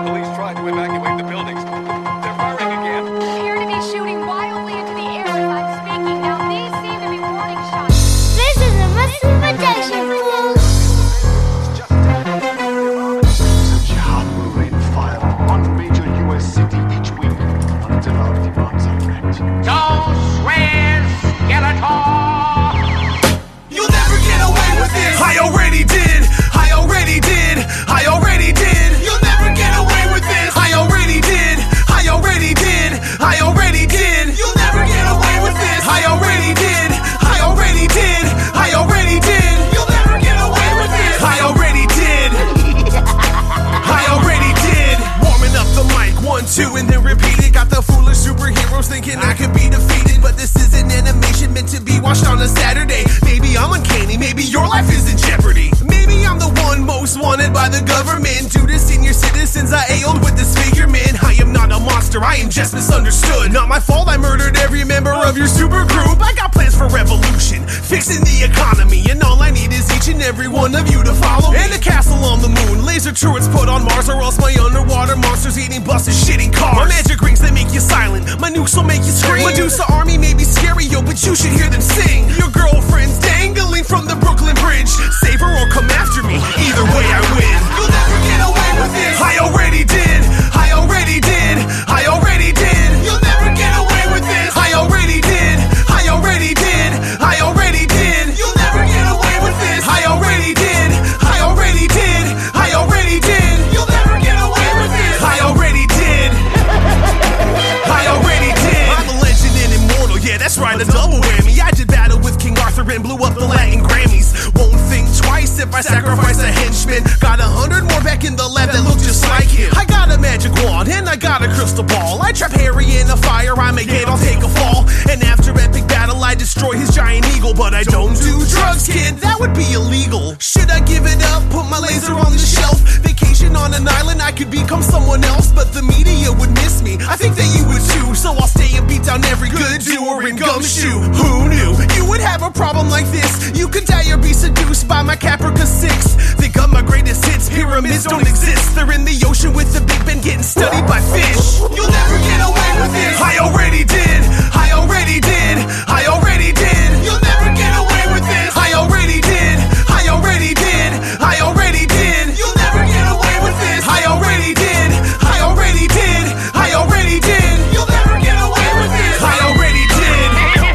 Police tried to evacuate the buildings. They're firing again. Appear to be shooting wildly into the air as I'm speaking. Now these seem to be warning shots. This is a Muslim protection, fools. The jihad will rain fire on one major U S city each week until our demands are met. Don't swear, Skeletor! You'll never get away with this. I already did. I already did. I already did. You'll never get away with this. I already did. I already did. I already did. You'll never get away with this. I already did. I already did. I already did. You'll never get away with this. I already did. I already did. Warming up the mic, one, two, and then repeat it. Got the foolish superheroes thinking I could be defeated, but this is an animation meant to be watched on a Saturday. Maybe I'm uncanny, maybe your life is in jeopardy. Maybe I'm the one most wanted by the government. Due to senior citizens, I ailed with disfigurement. I am not a monster, I am just misunderstood. Not my fault I murdered every member of your super group. I got plans for revolution, fixing the economy, and all I need is each and every one of you to follow me. And a castle on the moon, laser turrets put on Mars, or else my underwater monsters eating buses, shitting cars. My magic rings, they make you silent, my nukes will make you scream. Medusa army may be scary, yo, but you should hear them sing. Your girlfriend's dangling from the Brooklyn Bridge. Save her or come after me, either way I win. You'll never get away with this. I already did. I already did. I already did. You'll never get away with this. I already did. I already did. I already did. You'll never get away with this. I already did. I already did. I already did. You'll never get away with this. I already did. I already did. I'm a legend and immortal, yeah, that's right, a double whammy. I did battle with King Arthur and blew up the Latin Grammys. Won't think twice if I sacrifice a henchman. Got a hundred more back in the lab that look just like him. I got a magic wand and I got a crystal ball. I trap Harry in a fire, I make it, I'll take a fall. And after epic battle, I destroy his giant eagle. But I don't do drugs, kid, that would be illegal. Should I give it up, put my laser on the shelf? Vacation on an island, I could become someone else, but the media would miss me. I think that you would too, so I'll stay and beat down every good doer in gumshoe. Who knew you would have a problem like this? You could die or be seduced by my Caprica six. Think of my greatest hits, pyramids don't exist. They're in the ocean with the Big Ben getting studied by fish. You'll never get away with this. I already did. I already did. I already did. You'll never get away with this. I already did. I already did. I already did. You'll never get away with this. I already did. I already did. I already did. You'll never get away with this. I already did.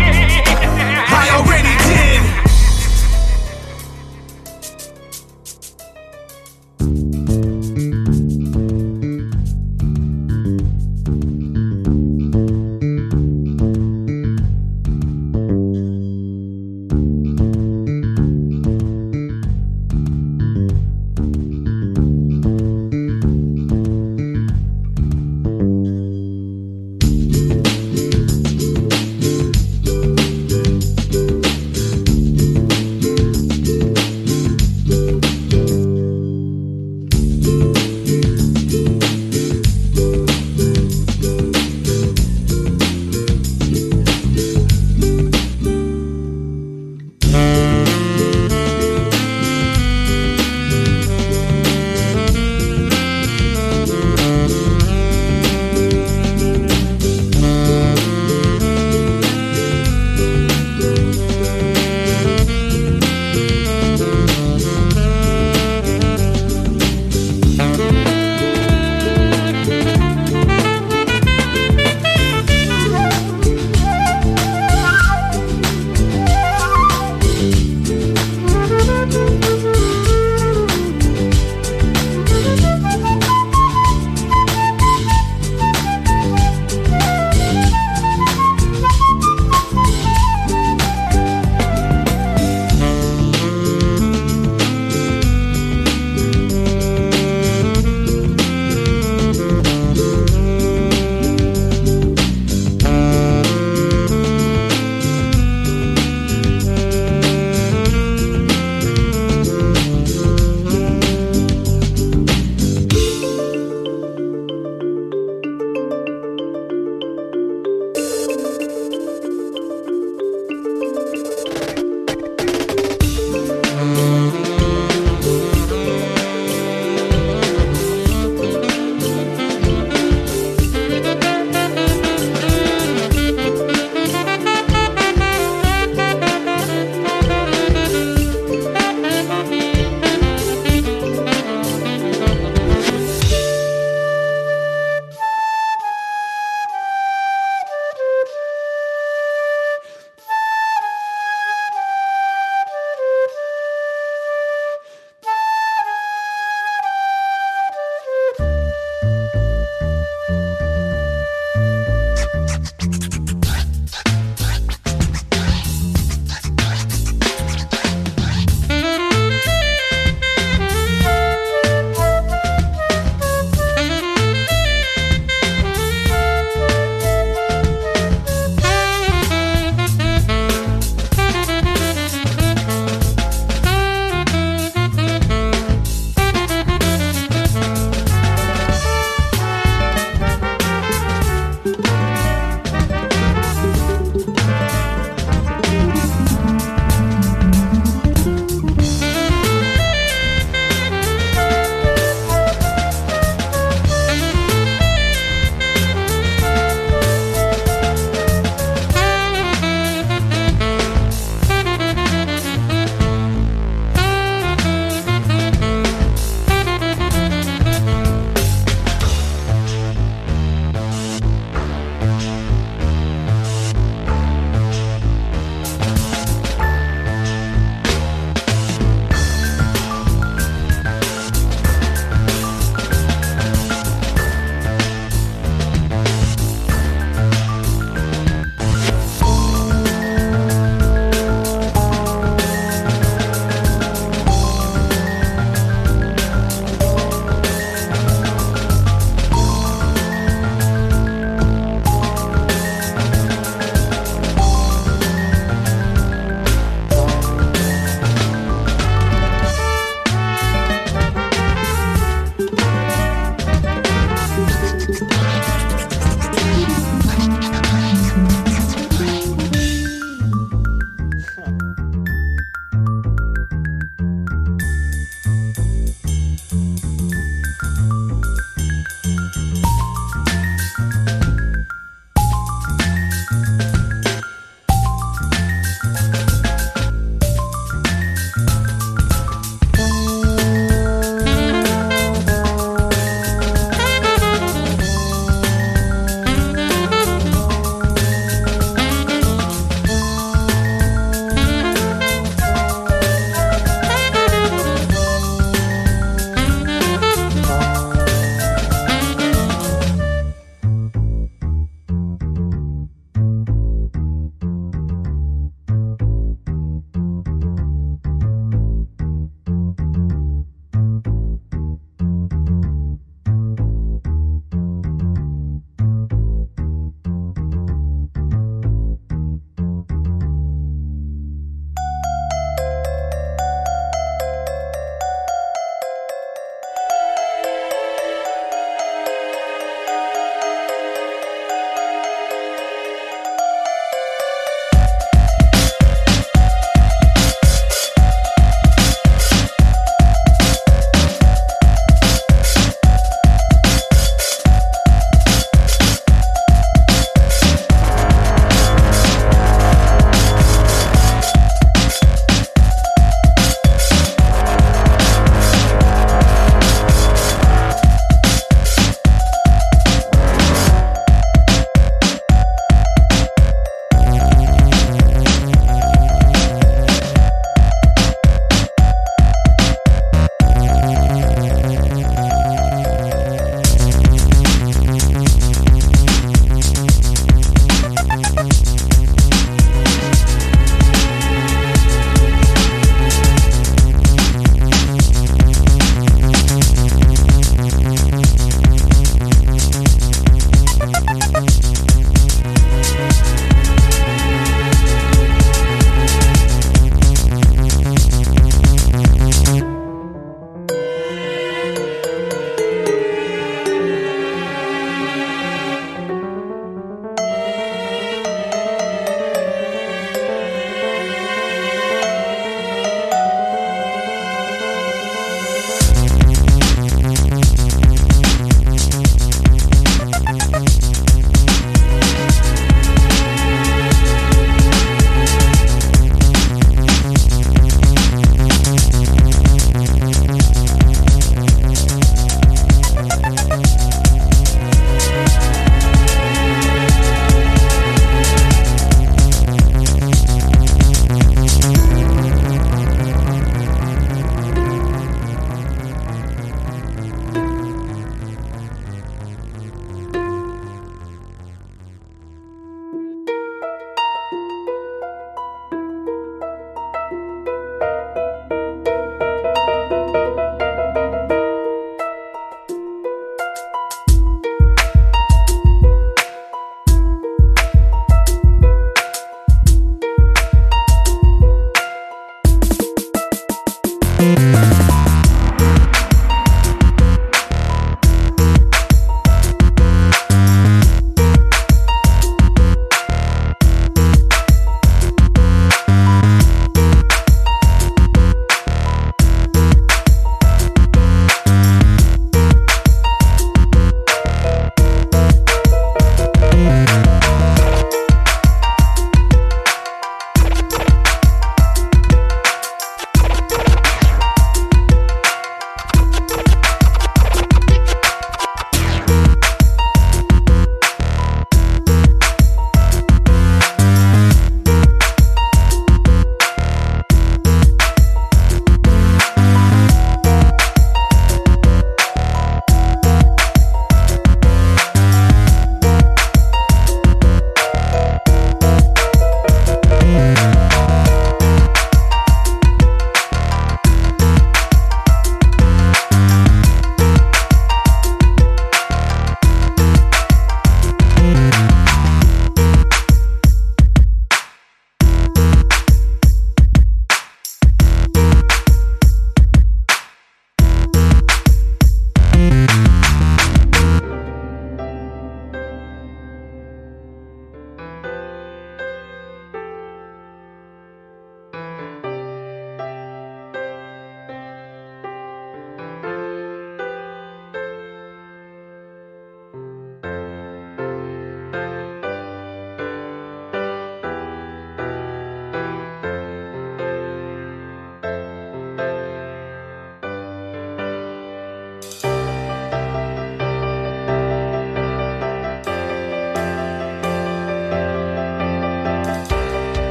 I already did.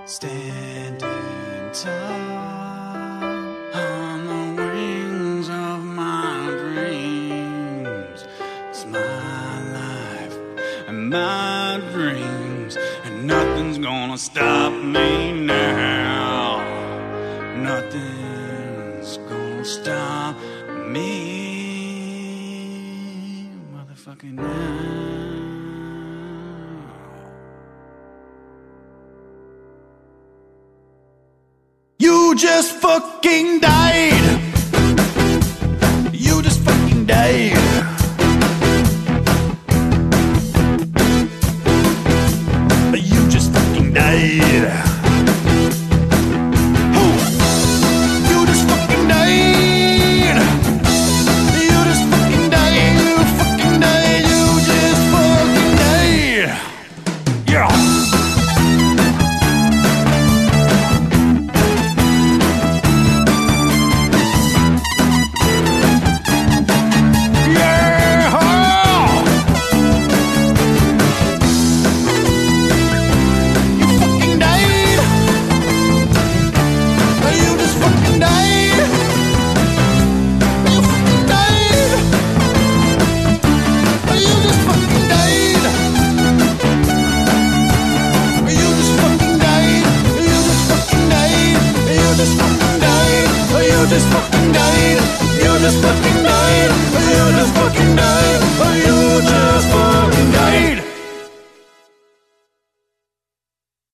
standing tall on the wings of my dreams. It's my life and my dreams, and nothing's gonna stop me now. Nothing's gonna stop me, motherfucking now. You just fucking died. You just fucking died. You just fucking died. Who? You just fucking died. You just fucking died. You fucking died. You just fucking died. Yeah. Just fucking die.